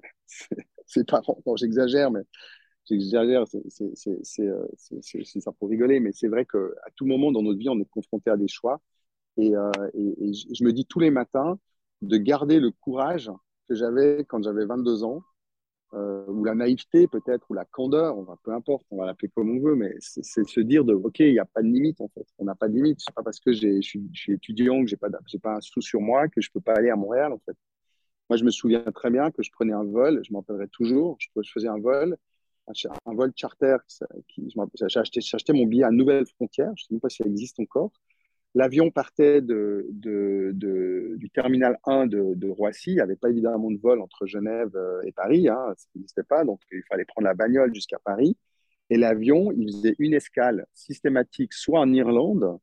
ses parents. Bon, j'exagère, mais j'exagère, c'est c'est- c'est- c'est, euh, c'est- c'est- c'est ça pour rigoler, mais c'est vrai qu'à tout moment dans notre vie, on est confronté à des choix. Et, euh, et- et je je me dis tous les matins de garder le courage que j'avais quand j'avais vingt-deux ans, euh, ou la naïveté peut-être, ou la candeur, on va, peu importe, on va l'appeler comme on veut, mais c'est c'est de se dire de, OK, il n'y a pas de limite en fait. On n'a pas de limite. C'est pas parce que j'ai- je suis, je suis étudiant, que j'ai pas, j'ai pas un sou sur moi, que je peux pas aller à Montréal en fait. Moi, je me souviens très bien que je prenais un vol, je m'en rappellerai toujours, je, je faisais un vol, un, un vol charter, qui, qui, j'ai acheté, j'ai acheté mon billet à Nouvelle-Frontière, je ne sais même pas si ça existe encore. L'avion partait de, de, de, du terminal un de, de Roissy, il n'y avait pas évidemment de vol entre Genève euh, et Paris, hein, ça n'existait pas, donc il fallait prendre la bagnole jusqu'à Paris. Et l'avion, il faisait une escale systématique, soit en Irlande,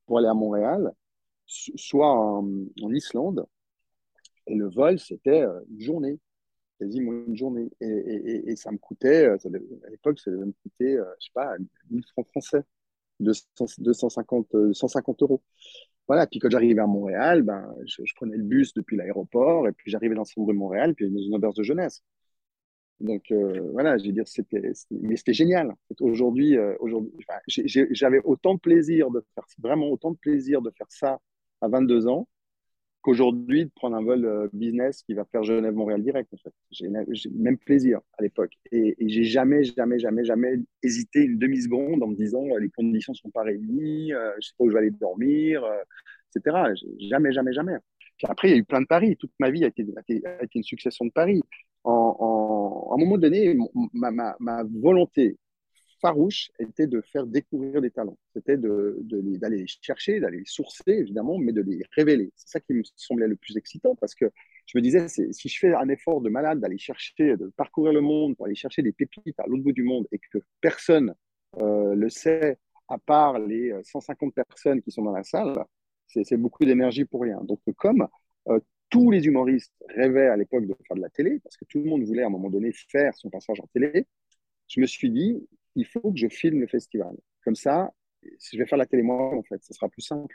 pour aller à Montréal, so- soit en, en Islande. Et le vol, c'était euh, une journée, quasiment une journée. Et, et- et- et ça me coûtait, euh, ça devait- à l'époque, ça devait me coûter, euh, je sais pas, mille francs français, deux cents deux cent cinquante, euh, cent cinquante euros. Voilà, puis quand j'arrivais à Montréal, ben, je, je prenais le bus depuis l'aéroport, et puis j'arrivais dans le centre de Montréal, puis dans une auberge de jeunesse. Donc euh, voilà, je veux dire, c'était, c'était- mais c'était génial. Aujourd'hui, euh, aujourd'hui, enfin, j'ai- j'ai- j'avais autant de plaisir de faire, vraiment autant de plaisir de faire ça à vingt-deux ans qu'aujourd'hui de prendre un vol euh, business qui va faire Genève-Montréal direct, en fait. J'ai j'ai le même plaisir à l'époque. Et, et j'ai jamais, jamais, jamais, jamais hésité une demi-seconde en me disant euh, les conditions sont pas réunies, euh, je sais pas où je vais aller dormir, euh, et cetera. J'ai- Jamais, jamais, jamais. Puis après, il y a eu plein de paris. Toute ma vie a été, a été, a été une succession de paris. En, en- à un moment donné, mon- ma, ma, ma volonté farouche était de faire découvrir des talents. C'était de, de les- d'aller les chercher, d'aller les sourcer, évidemment, mais de les révéler. C'est ça qui me semblait le plus excitant parce que je me disais, c'est, si je fais un effort de malade d'aller chercher, de parcourir le monde pour aller chercher des pépites à l'autre bout du monde et que personne euh, le sait, à part les cent cinquante personnes qui sont dans la salle, c'est, c'est beaucoup d'énergie pour rien. Donc, comme euh, tous les humoristes rêvaient à l'époque de faire de la télé, parce que tout le monde voulait à un moment donné faire son passage en télé, je me suis dit, il faut que je filme le festival. Comme ça, si je vais faire la télé moi, en fait, ce sera plus simple.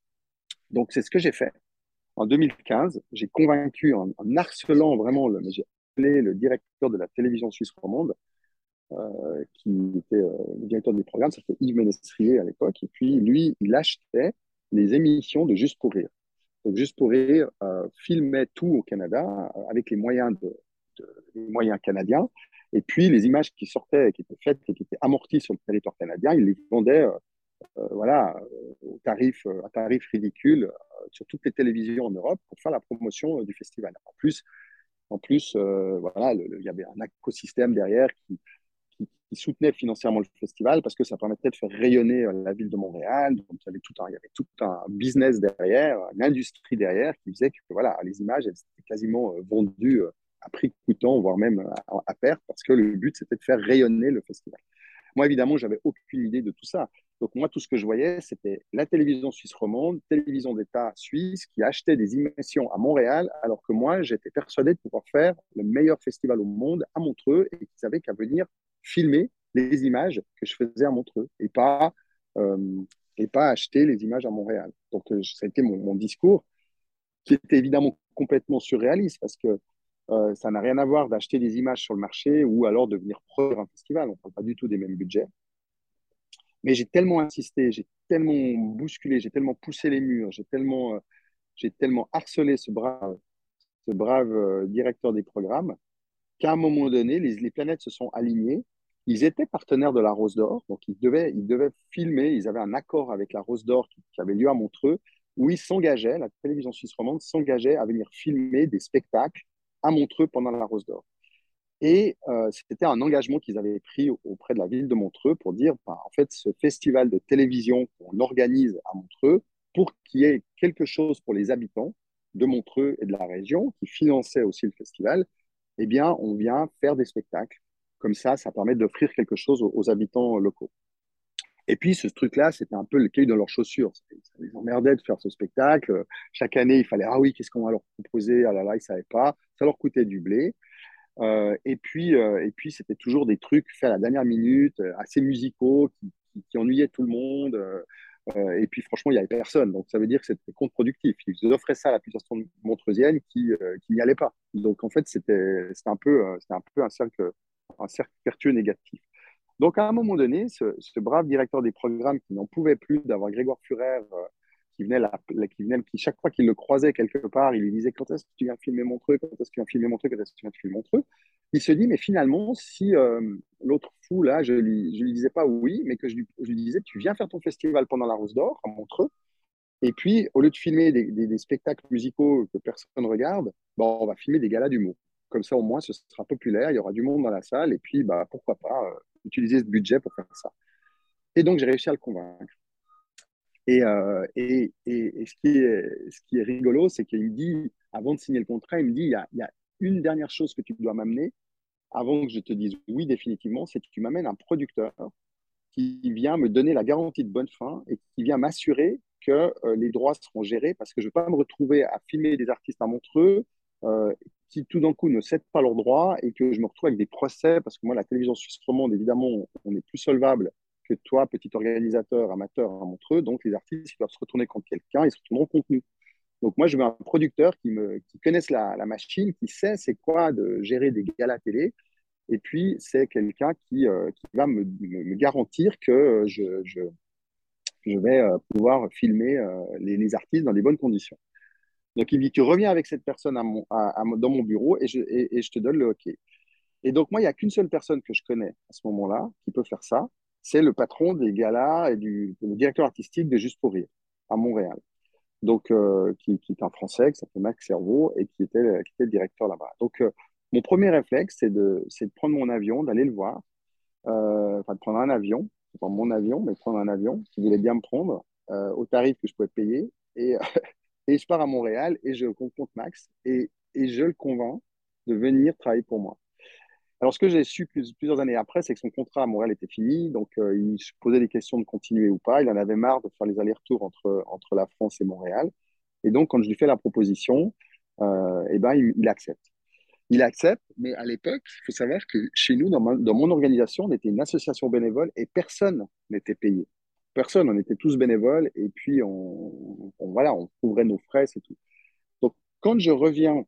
Donc, c'est ce que j'ai fait. En deux mille quinze, j'ai convaincu, en, en harcelant vraiment, le, j'ai appelé le directeur de la télévision suisse romande, euh, qui était euh, le directeur des programmes, c'était Yves Ménestrier à l'époque, et puis lui, il achetait les émissions de Juste pour rire. Donc, Juste pour rire euh, filmait tout au Canada euh, avec les moyens, de, de- les moyens canadiens. Et puis, les images qui sortaient, qui étaient faites et qui étaient amorties sur le territoire canadien, ils les vendaient euh, euh, voilà, euh, au tarif, euh, à tarif ridicule euh, sur toutes les télévisions en Europe pour faire la promotion euh, du festival. En plus, en plus euh, voilà, le- le- il y avait un écosystème derrière qui, qui, qui soutenait financièrement le festival parce que ça permettait de faire rayonner euh, la ville de Montréal. Donc, il y avait tout un, il y avait tout un business derrière, une industrie derrière qui faisait que voilà, les images elles étaient quasiment euh, vendues euh, à prix coûtant, voire même à, à perte, parce que le but c'était de faire rayonner le festival. Moi, évidemment, j'avais aucune idée de tout ça. Donc, moi, tout ce que je voyais, c'était la télévision suisse romande, télévision d'État suisse, qui achetait des émissions à Montréal, alors que moi, j'étais persuadé de pouvoir faire le meilleur festival au monde à Montreux et qu'ils avaient qu'à venir filmer les images que je faisais à Montreux et pas, euh, et pas acheter les images à Montréal. Donc, euh, ça a été mon, mon discours qui était évidemment complètement surréaliste parce que euh, ça n'a rien à voir d'acheter des images sur le marché ou alors de venir produire un festival. On ne parle pas du tout des mêmes budgets. Mais j'ai tellement insisté, j'ai tellement bousculé, j'ai tellement poussé les murs, j'ai tellement, euh, j'ai tellement harcelé ce brave, ce brave euh, directeur des programmes qu'à un moment donné, les, les planètes se sont alignées. Ils étaient partenaires de la Rose d'Or, donc ils devaient, ils devaient filmer, ils avaient un accord avec la Rose d'Or qui, qui avait lieu à Montreux, où ils s'engageaient, la télévision suisse romande s'engageait à venir filmer des spectacles à Montreux pendant la Rose d'Or. Et euh, c'était un engagement qu'ils avaient pris auprès de la ville de Montreux pour dire, bah, en fait, ce festival de télévision qu'on organise à Montreux, pour qu'il y ait quelque chose pour les habitants de Montreux et de la région, qui finançaient aussi le festival, eh bien, on vient faire des spectacles. Comme ça, ça permet d'offrir quelque chose aux, aux habitants locaux. Et puis, ce truc-là, c'était un peu le caillou dans leurs chaussures. Ça les emmerdait de faire ce spectacle. Chaque année, il fallait, ah oui, qu'est-ce qu'on va leur proposer? Ah là là, ils ne savaient pas. Ça leur coûtait du blé. Euh, et puis, euh, et puis c'était toujours des trucs faits à la dernière minute, euh, assez musicaux, qui, qui, qui ennuyaient tout le monde. Euh, euh, et puis, franchement, il n'y avait personne. Donc, ça veut dire que c'était contre-productif. Ils offraient ça à la population montreusienne qui, euh, qui n'y allait pas. Donc, en fait, c'était c'était un peu, euh, c'était un peu un cercle, un cercle vertueux négatif. Donc, à un moment donné, ce, ce brave directeur des programmes qui n'en pouvait plus d'avoir Grégoire Furer euh, qui venait, la, la- qui venait, qui chaque fois qu'il le croisait quelque part, il lui disait quand est-ce que tu viens filmer mon truc, quand est-ce que tu viens filmer mon truc, quand est-ce que tu viens filmer mon truc. Il se dit, mais finalement, si euh, l'autre fou, là, je lui, je lui disais pas oui, mais que je lui, je lui disais, tu viens faire ton festival pendant la Rose d'Or à Montreux, et puis, au lieu de filmer des, des- des spectacles musicaux que personne ne regarde, bon, on va filmer des galas d'humour. Comme ça, au moins, ce sera populaire, il y aura du monde dans la salle, et puis, bah, pourquoi pas euh, utiliser ce budget pour faire ça. Et donc, j'ai réussi à le convaincre. Et, euh, et, et, et ce, qui est, ce qui est rigolo, c'est qu'il me dit, avant de signer le contrat, il me dit, il y a, il y a une dernière chose que tu dois m'amener avant que je te dise oui définitivement, c'est que tu m'amènes un producteur qui vient me donner la garantie de bonne fin et qui vient m'assurer que euh, les droits seront gérés parce que je ne veux pas me retrouver à filmer des artistes à Montreux euh, qui tout d'un coup ne cèdent pas leurs droits et que je me retrouve avec des procès parce que moi, la télévision suisse romande, évidemment, on est plus solvable que toi, petit organisateur amateur à Montreux. Donc, les artistes, ils doivent se retourner contre quelqu'un, ils se retourneront contre nous. Donc, moi, je veux un producteur qui, me, qui connaisse la, la machine, qui sait c'est quoi de gérer des galas télé. Et puis, c'est quelqu'un qui, euh, qui va me, me, me garantir que je, je, je vais euh, pouvoir filmer euh, les, les artistes dans des bonnes conditions. Donc, il dit, tu reviens avec cette personne à mon, à, à, dans mon bureau et je, et, et je te donne le OK. Et donc, moi, il n'y a qu'une seule personne que je connais à ce moment-là qui peut faire ça. C'est le patron des galas et du le directeur artistique de Juste pour Rire à Montréal. Donc, euh, qui, qui est un Français, qui s'appelle Max Cerveau et qui était, qui était le directeur là-bas. Donc, euh, mon premier réflexe, c'est de, c'est de prendre mon avion, d'aller le voir, euh, enfin, de prendre un avion, c'est pas mon avion, mais de prendre un avion qui voulait bien me prendre euh, au tarif que je pouvais payer. Et, et je pars à Montréal et je rencontre Max et, et je le convainc de venir travailler pour moi. Alors, ce que j'ai su plus, plusieurs années après, c'est que son contrat à Montréal était fini. Donc, euh, il se posait des questions de continuer ou pas. Il en avait marre de faire les allers-retours entre, entre la France et Montréal. Et donc, quand je lui fais la proposition, euh, eh ben, il, il accepte. Il accepte, mais à l'époque, il faut savoir que chez nous, dans, ma, dans mon organisation, on était une association bénévole et personne n'était payé. Personne, on était tous bénévoles et puis on, on voilà, on couvrait nos frais, c'est tout. Donc, quand je reviens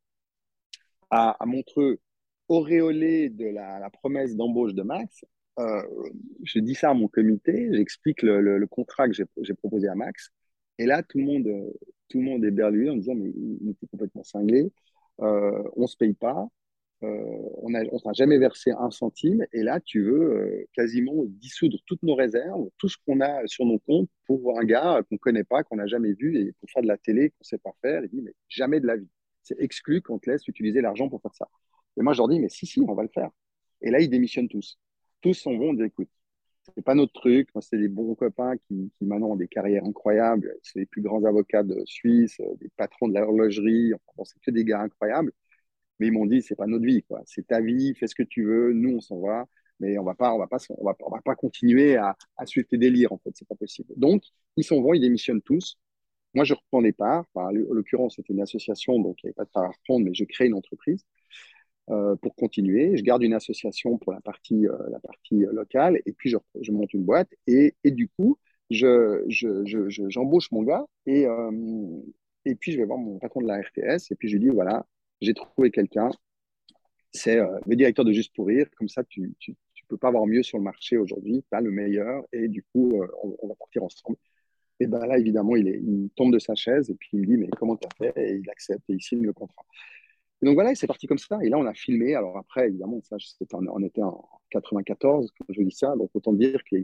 à, à Montreux, auréolé de la, la promesse d'embauche de Max, euh, je dis ça à mon comité, j'explique le, le, le contrat que j'ai proposé à Max, et là, tout le monde, tout le monde est berlué en disant, mais il était complètement cinglé, euh, on ne se paye pas, euh, on n'a on jamais versé un centime, et là, tu veux euh, quasiment dissoudre toutes nos réserves, tout ce qu'on a sur nos comptes pour un gars qu'on ne connaît pas, qu'on n'a jamais vu, et pour faire de la télé qu'on ne sait pas faire. Il dit, mais jamais de la vie. C'est exclu qu'on te laisse utiliser l'argent pour faire ça. Et moi, je leur dis, mais si, si, on va le faire. Et là, ils démissionnent tous. Tous s'en vont, on dit, écoute, c'est pas notre truc. Moi, c'est des bons copains qui, qui maintenant ont des carrières incroyables. C'est les plus grands avocats de Suisse, des patrons de l'horlogerie. Enfin, bon, c'est que des gars incroyables. Mais ils m'ont dit, c'est pas notre vie, quoi. C'est ta vie, fais ce que tu veux. Nous, on s'en va. Mais on va pas, on va pas, on va, on va pas continuer à, à suivre tes délires, en fait. C'est pas possible. Donc, ils s'en vont, ils démissionnent tous. Moi, je reprends les parts. Enfin, en l'occurrence, c'était une association, donc il n'y avait pas de part à reprendre, mais je crée une entreprise euh, pour continuer. Je garde une association pour la partie, euh, la partie locale, et puis je, je monte une boîte. Et, et du coup, je, je, je, je, j'embauche mon gars, et, euh, et puis je vais voir mon patron de la R T S, et puis je lui dis, voilà, j'ai trouvé quelqu'un, c'est euh, le directeur de Juste pour Rire, comme ça, tu, tu, tu peux pas avoir mieux sur le marché aujourd'hui, tu as le meilleur, et du coup, euh, on, on va partir ensemble. Et ben là, évidemment, il, est, il tombe de sa chaise et puis il me dit, mais comment tu as fait? Et il accepte et il signe le contrat. Et donc voilà, c'est parti comme ça. Et là, on a filmé. Alors après, évidemment, ça, en, on était en quatre-vingt-quatorze, quand je dis ça. Donc autant dire qu'il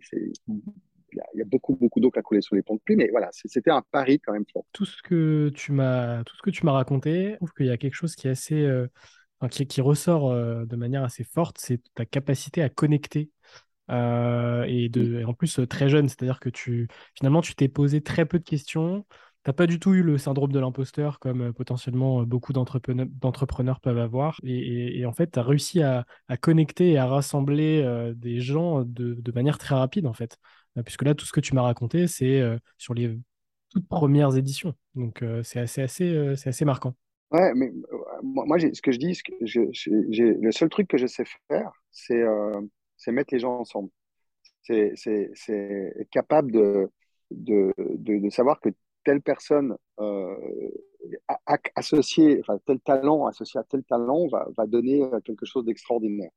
y, y a beaucoup, beaucoup d'eau qui a coulé sur les ponts de pluie. Mais voilà, c'était un pari quand même fort. Tout ce que tu m'as, tout ce que tu m'as raconté, je trouve qu'il y a quelque chose qui est assez, euh, enfin, qui, qui ressort euh, de manière assez forte, c'est ta capacité à connecter. Euh, et, de, et en plus euh, très jeune, c'est-à-dire que tu finalement tu t'es posé très peu de questions, t'as pas du tout eu le syndrome de l'imposteur comme euh, potentiellement euh, beaucoup d'entrepreneurs, d'entrepreneurs peuvent avoir, et, et- et en fait tu as réussi à, à connecter et à rassembler euh, des gens de, de manière très rapide en fait. Euh, puisque là tout ce que tu m'as raconté c'est euh, sur les toutes premières éditions, donc euh, c'est assez, assez, euh, c'est assez marquant. Ouais, mais euh, moi, moi, j'ai- ce que je dis, ce que je- je- j'ai- le seul truc que je sais faire, c'est euh, c'est mettre les gens ensemble. C'est c'est- c'est être capable de, de, de, de savoir que telle personne euh, a- a- associée, enfin, tel talent associé à tel talent va, va donner euh, quelque chose d'extraordinaire.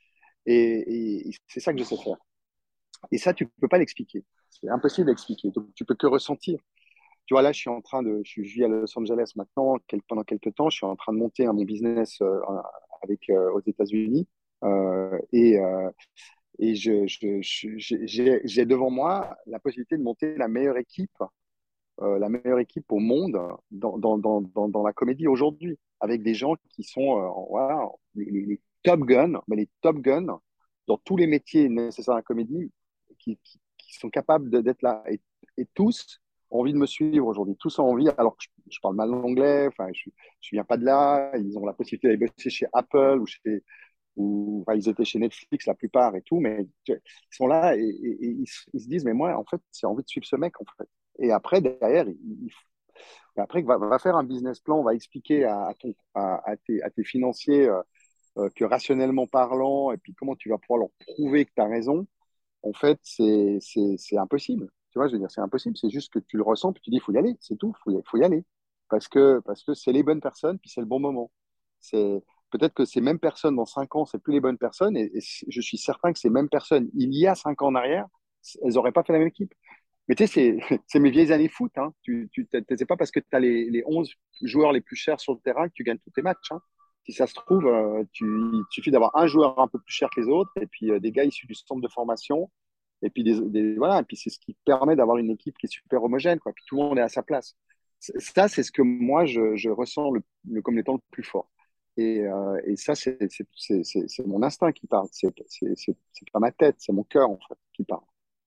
Et, et c'est ça que je sais faire. Et ça, tu ne peux pas l'expliquer. C'est impossible d'expliquer. Donc, tu peux que ressentir. Tu vois, là, je suis en train de, je vis à Los Angeles maintenant, quel- pendant quelques temps, je suis en train de monter un, mon business euh, avec, euh, aux États-Unis. Euh, et, euh, et je, je- je- j'ai j'ai devant moi la possibilité de monter la meilleure équipe, euh, la meilleure équipe au monde dans, dans, dans, dans, dans la comédie aujourd'hui, avec des gens qui sont euh, voilà, les, les- les top guns, mais les top guns dans tous les métiers nécessaires à la comédie, qui, qui, qui sont capables de- d'être là. Et, et tous ont envie de me suivre aujourd'hui. Tous ont envie, alors que je, je parle mal l'anglais, enfin, je ne viens pas de là, ils ont la possibilité d'aller bosser chez Apple ou chez, ou enfin, ils étaient chez Netflix la plupart et tout, mais tu- ils sont là et, et- et ils, se ils se disent, mais moi, en fait, j'ai envie de suivre ce mec, en fait. Et après, derrière, il, il- après, va, va faire un business plan, va expliquer à, à ton, à, à tes, à tes financiers euh, euh, que rationnellement parlant, et puis comment tu vas pouvoir leur prouver que tu as raison, en fait, c'est, c'est, c'est impossible. Tu vois, je veux dire, c'est impossible. C'est juste que tu le ressens, puis tu dis, il faut y aller, c'est tout, il faut y, faut y aller. Parce que, parce que c'est les bonnes personnes, puis c'est le bon moment. C'est, peut-être que ces mêmes personnes, dans cinq ans, c'est plus les bonnes personnes, et, et je suis certain que ces mêmes personnes, il y a cinq ans en arrière, elles n'auraient pas fait la même équipe. Mais tu sais, c'est, c'est mes vieilles années foot. Hein. Tu, tu, c'est pas parce que tu as les, les onze joueurs les plus chers sur le terrain que tu gagnes tous tes matchs. Hein. Si ça se trouve, euh, tu, il suffit d'avoir un joueur un peu plus cher que les autres, et puis euh, des gars issus du centre de formation, et puis des, des- voilà, et puis c'est ce qui permet d'avoir une équipe qui est super homogène, quoi. Puis tout le monde est à sa place. Ça, c'est ce que moi je, je ressens le, le, comme étant le plus fort. Et, euh, et ça, c'est c'est- c'est- c'est- c'est mon instinct qui parle. C'est c'est- c'est- c'est pas ma tête, c'est mon cœur en fait qui parle.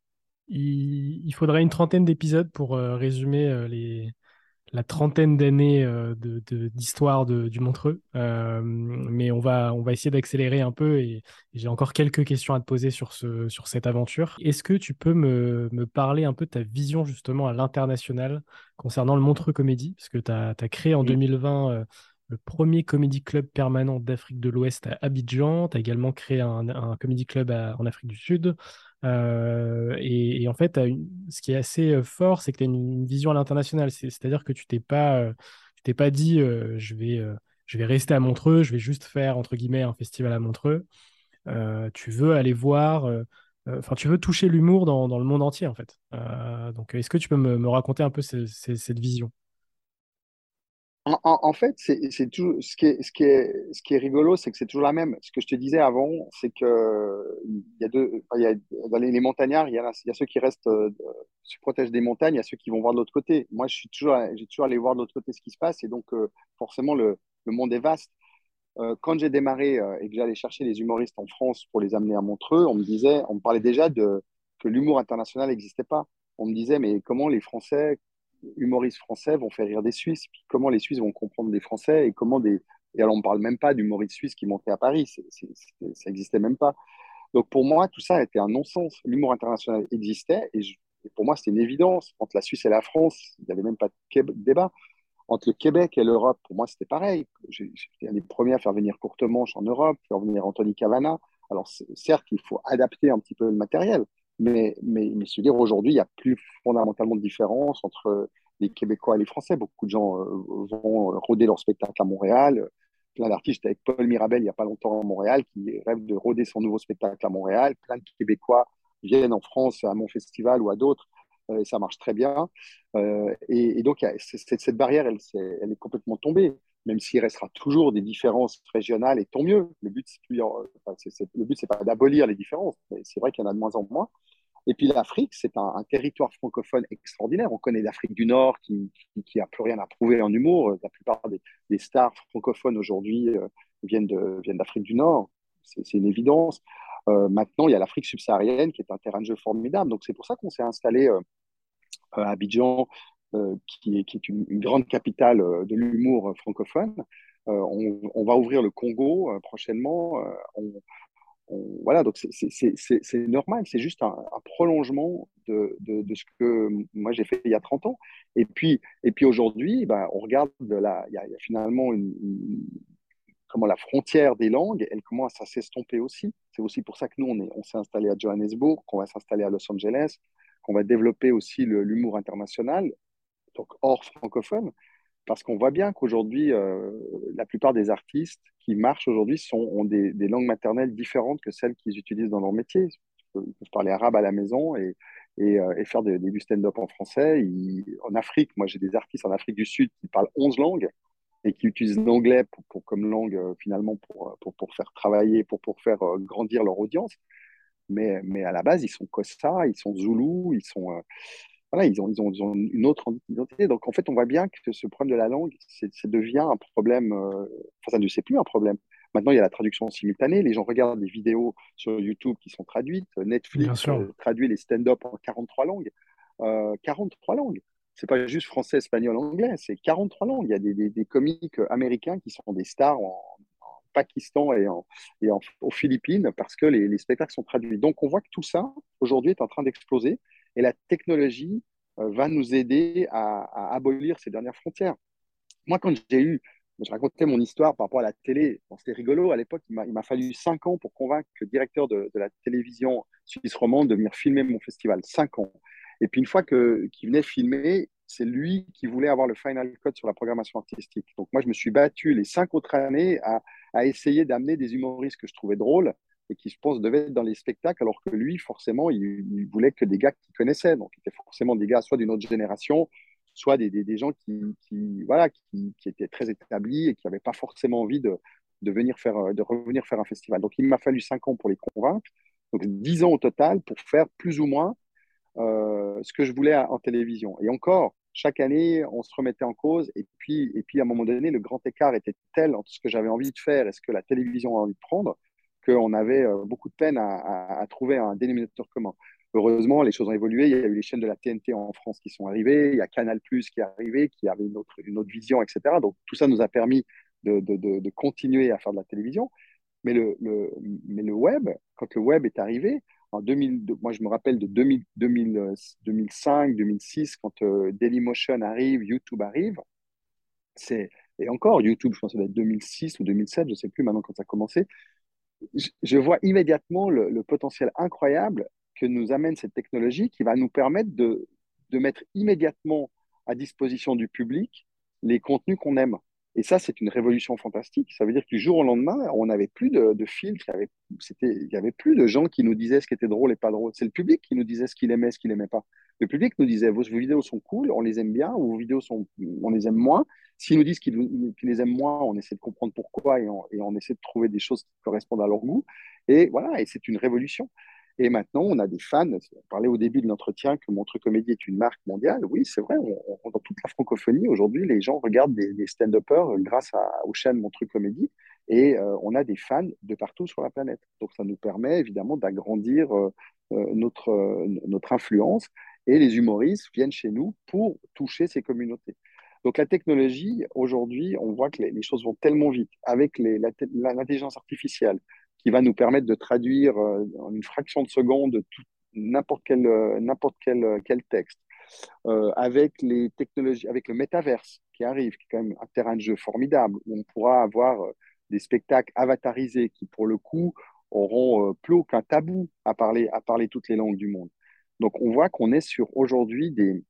Il, il faudrait une trentaine d'épisodes pour euh, résumer euh, les, la trentaine d'années euh, de, de- d'histoire de- du Montreux. Euh, mais on va, on va essayer d'accélérer un peu et, et j'ai encore quelques questions à te poser sur ce, sur cette aventure. Est-ce que tu peux me, me parler un peu de ta vision justement à l'international concernant le Montreux Comédie? Parce que tu as créé en Mm. deux mille vingt euh, le premier comédie club permanent d'Afrique de l'Ouest à Abidjan. Tu as également créé un, un comédie club à- en Afrique du Sud. Euh, et, et en fait, t'as une- ce qui est assez euh, fort, c'est que tu as une, une vision à l'international. C'est- C'est-à-dire que tu t'es pas, euh, tu t'es pas dit, euh, je vais, euh, je vais rester à Montreux, je vais juste faire, entre guillemets, un festival à Montreux. Euh, tu veux aller voir, euh, euh, enfin, tu veux toucher l'humour dans, dans le monde entier, en fait. Euh, donc, est-ce que tu peux me, me raconter un peu ce- ce- cette vision? En, en- en fait, c'est c'est toujours ce qui est, ce qui est, ce qui est rigolo, c'est que c'est toujours la même. Ce que je te disais avant, c'est que il y a deux, enfin, il y a, dans les, les montagnards, il y a, il y a ceux qui restent, euh, se protègent des montagnes, il y a ceux qui vont voir de l'autre côté. Moi, je suis toujours, j'ai toujours allé voir de l'autre côté ce qui se passe, et donc euh, forcément le, le monde est vaste. Euh, quand j'ai démarré euh, et que j'allais chercher les humoristes en France pour les amener à Montreux, on me disait, on me parlait déjà de que l'humour international n'existait pas. On me disait, mais comment les Français, humoristes français, vont faire rire des Suisses? Puis comment les Suisses vont comprendre des Français? Et comment des... Et alors, on ne parle même pas d'humoristes suisses qui montaient à Paris. C'est- c'est- c'est- ça n'existait même pas. Donc, pour moi, tout ça était un non-sens. L'humour international existait et, je- et pour moi, c'était une évidence. Entre la Suisse et la France, il n'y avait même pas de qué- débat. Entre le Québec et l'Europe, pour moi, c'était pareil. J'ai- J'étais un des premiers à faire venir Courtemanche en Europe, faire venir Anthony Cavana. Alors, c- certes, il faut adapter un petit peu le matériel, mais, mais, mais se dire aujourd'hui, il n'y a plus fondamentalement de différence entre les Québécois et les Français. Beaucoup de gens euh, vont rôder leur spectacle à Montréal. Plein d'artistes avec Paul Mirabel il n'y a pas longtemps à Montréal qui rêve de rôder son nouveau spectacle à Montréal. Plein de Québécois viennent en France à mon festival ou à d'autres euh, et ça marche très bien. Euh, et, et, donc, cette barrière, elle, elle, est complètement tombée, même s'il restera toujours des différences régionales, et tant mieux. Le but, c'est plus, enfin, c'est, c'est, le but, c'est pas d'abolir les différences, mais c'est vrai qu'il y en a de moins en moins. Et puis l'Afrique, c'est un, un, territoire francophone extraordinaire. On connaît l'Afrique du Nord qui, qui, qui a plus rien à prouver en humour. La plupart des, des stars francophones aujourd'hui euh, viennent, de, viennent d'Afrique du Nord. C'est, c'est une évidence. Euh, maintenant, il y a l'Afrique subsaharienne qui est un terrain de jeu formidable. Donc c'est pour ça qu'on s'est installé euh, à Abidjan, euh, qui, est, qui, est, une, une grande capitale euh, de l'humour francophone. Euh, on, on, va ouvrir le Congo euh, prochainement. Euh, on, on, voilà, donc c'est normal, c'est juste un, un prolongement de, de, de, ce que moi j'ai fait il y a trente ans. Et puis, et puis aujourd'hui, ben, on regarde, la, il, y a, il y a finalement une, une, comment la frontière des langues, elle commence à s'estomper aussi. C'est aussi pour ça que nous, on est, on s'est installé à Johannesburg, qu'on va s'installer à Los Angeles, qu'on va développer aussi l'humour international, donc hors francophone, parce qu'on voit bien qu'aujourd'hui, euh, la plupart des artistes qui marchent aujourd'hui sont, ont des, des langues maternelles différentes que celles qu'ils utilisent dans leur métier. Ils peuvent parler arabe à la maison et, et, euh, et faire des, des, du stand-up en français. Ils, en Afrique, moi j'ai des artistes en Afrique du Sud qui parlent onze langues et qui utilisent l'anglais pour, pour, comme langue euh, finalement pour, pour, pour faire travailler, pour, pour faire euh, grandir leur audience. Mais, mais à la base, ils sont Kossa, ils sont Zoulous, ils sont, euh, voilà, ils ont, ils ont, ils ont une autre identité. Donc, en fait, on voit bien que ce problème de la langue, ça devient un problème. Euh, enfin, ça ne c'est plus un problème. Maintenant, il y a la traduction simultanée. Les gens regardent des vidéos sur YouTube qui sont traduites. Bien Netflix sûr. euh, traduit les stand-up en quarante-trois langues. Euh, quarante-trois langues. C'est pas juste français, espagnol, anglais. C'est quarante-trois langues. Il y a des, des, des comiques américains qui sont des stars en, en Pakistan et, en, et en, aux Philippines parce que les, les spectacles sont traduits. Donc, on voit que tout ça, aujourd'hui, est en train d'exploser. Et la technologie euh, va nous aider à, à abolir ces dernières frontières. Moi, quand j'ai eu, je racontais mon histoire par rapport à la télé, bon, c'était rigolo, à l'époque, il m'a, il m'a fallu cinq ans pour convaincre le directeur de, de la télévision suisse romande de venir filmer mon festival, cinq ans. Et puis une fois que, qu'il venait filmer, c'est lui qui voulait avoir le final cut sur la programmation artistique. Donc moi, je me suis battu les cinq autres années à, à essayer d'amener des humoristes que je trouvais drôles et qui, je pense, devaient être dans les spectacles, alors que lui, forcément, il, il voulait que des gars qu'il connaissait. Donc, il était forcément des gars soit d'une autre génération, soit des, des, des gens qui, qui, voilà, qui, qui étaient très établis et qui n'avaient pas forcément envie de, de, venir faire, de revenir faire un festival. Donc, il m'a fallu cinq ans pour les convaincre, donc dix ans au total pour faire plus ou moins euh, ce que je voulais en télévision. Et encore, chaque année, on se remettait en cause. Et puis, et puis, à un moment donné, le grand écart était tel entre ce que j'avais envie de faire et ce que la télévision a envie de prendre qu'on avait euh, beaucoup de peine à, à, à trouver un dénominateur commun. Heureusement, les choses ont évolué. Il y a eu les chaînes de la T N T en France qui sont arrivées. Il y a Canal+ qui est arrivé, qui avait une autre, une autre vision, et cetera. Donc, tout ça nous a permis de, de, de, de continuer à faire de la télévision. Mais le, le, mais le web, quand le web est arrivé, en deux mille, moi je me rappelle de deux mille, deux mille, deux mille cinq, deux mille six, quand euh, Dailymotion arrive, YouTube arrive, c'est, et encore YouTube, je pense que ça doit être deux mille six ou deux mille sept, je ne sais plus maintenant quand ça a commencé, je, je vois immédiatement le, le potentiel incroyable que nous amène cette technologie qui va nous permettre de, de mettre immédiatement à disposition du public les contenus qu'on aime. Et ça, c'est une révolution fantastique. Ça veut dire que du jour au lendemain, on n'avait plus de, de filtres, il n'y avait, c'était, il y avait plus de gens qui nous disaient ce qui était drôle et pas drôle. C'est le public qui nous disait ce qu'il aimait, ce qu'il n'aimait pas. Le public nous disait, vos, vos vidéos sont cool, on les aime bien, ou vos vidéos sont, on les aime moins. S'ils nous disent qu'ils, qu'ils les aiment moins, on essaie de comprendre pourquoi et on, et on essaie de trouver des choses qui correspondent à leur goût. Et voilà, et c'est une révolution. Et maintenant, on a des fans. On parlait au début de l'entretien que Montreux Comédie est une marque mondiale. Oui, c'est vrai. On, on, dans toute la francophonie, aujourd'hui, les gens regardent des, des stand-uppers grâce à, aux chaînes Montreux Comédie. Et euh, on a des fans de partout sur la planète. Donc, ça nous permet évidemment d'agrandir euh, euh, notre, euh, notre influence. Et les humoristes viennent chez nous pour toucher ces communautés. Donc, la technologie, aujourd'hui, on voit que les, les choses vont tellement vite avec les, la, l'intelligence artificielle qui va nous permettre de traduire euh, en une fraction de seconde tout, n'importe quel, euh, n'importe quel, euh, quel texte. Euh, avec les technologies, avec le métaverse qui arrive, qui est quand même un terrain de jeu formidable, où on pourra avoir euh, des spectacles avatarisés qui, pour le coup, auront euh, plus aucun tabou à parler, à parler toutes les langues du monde. Donc, on voit qu'on est sur aujourd'hui des,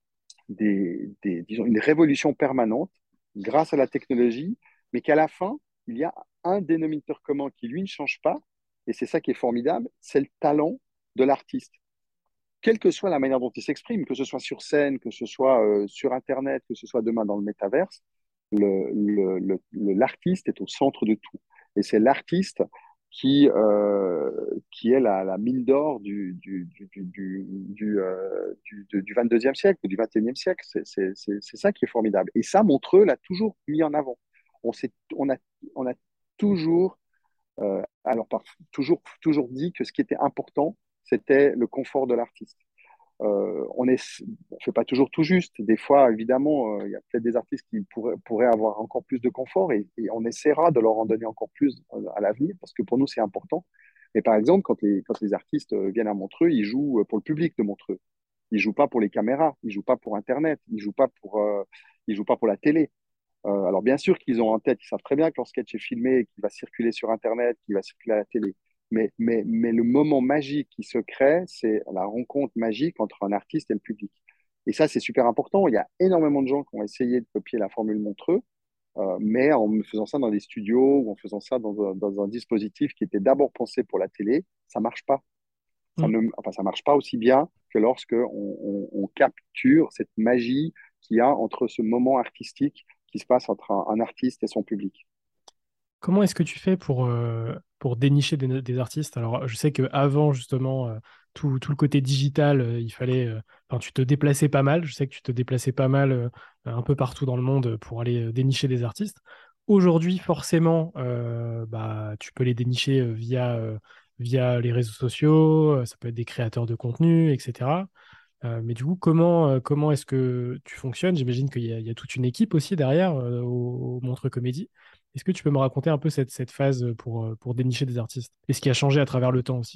des, des, disons, une révolution permanente grâce à la technologie, mais qu'à la fin, il y a un dénominateur commun qui, lui, ne change pas, et c'est ça qui est formidable, c'est le talent de l'artiste. Quelle que soit la manière dont il s'exprime, que ce soit sur scène, que ce soit euh, sur Internet, que ce soit demain dans le métaverse, le, le, le, l'artiste est au centre de tout. Et c'est l'artiste qui, euh, qui est la, la mine d'or du, du, du, du, du, euh, du, du vingt-deuxième siècle, du vingt et unième siècle. C'est, c'est, c'est, c'est ça qui est formidable. Et ça, Montreux l'a toujours mis en avant. On, s'est, on, a, on a toujours, euh, alors, par, toujours, toujours dit que ce qui était important, c'était le confort de l'artiste. Euh, on ne fait pas toujours tout juste. Des fois, évidemment, il euh, y a peut-être des artistes qui pourraient, pourraient avoir encore plus de confort et, et, on essaiera de leur en donner encore plus à l'avenir parce que pour nous, c'est important. Mais par exemple, quand les, quand les artistes viennent à Montreux, ils jouent pour le public de Montreux. Ils ne jouent pas pour les caméras, ils ne jouent pas pour Internet, ils ne jouent pas pour, euh, ils jouent pas pour la télé. Euh, alors bien sûr qu'ils ont en tête, ils savent très bien que leur sketch est filmé et qu'il va circuler sur Internet, qu'il va circuler à la télé. Mais, mais, mais le moment magique qui se crée, c'est la rencontre magique entre un artiste et le public. Et ça, c'est super important. Il y a énormément de gens qui ont essayé de copier la formule Montreux, euh, mais en faisant ça dans des studios ou en faisant ça dans un, dans un dispositif qui était d'abord pensé pour la télé, ça marche pas. Ça Mm. ne, enfin, ça marche pas aussi bien que lorsque on, on, on capture cette magie qu'il y a entre ce moment artistique qui se passe entre un, un artiste et son public. Comment est-ce que tu fais pour, euh, pour dénicher des, des artistes? Alors, je sais qu'avant, justement, euh, tout, tout le côté digital, euh, il fallait. euh, Enfin, tu te déplaçais pas mal. Je sais que tu te déplaçais pas mal euh, un peu partout dans le monde pour aller euh, dénicher des artistes. Aujourd'hui, forcément, euh, bah, tu peux les dénicher euh, via, euh, via les réseaux sociaux, euh, ça peut être des créateurs de contenu, et cetera. Euh, mais du coup, comment, euh, comment est-ce que tu fonctionnes? J'imagine qu'il y a, il y a toute une équipe aussi derrière euh, au, au Montreux Comédie. Est-ce que tu peux me raconter un peu cette, cette phase pour, euh, pour dénicher des artistes? Et ce qui a changé à travers le temps aussi?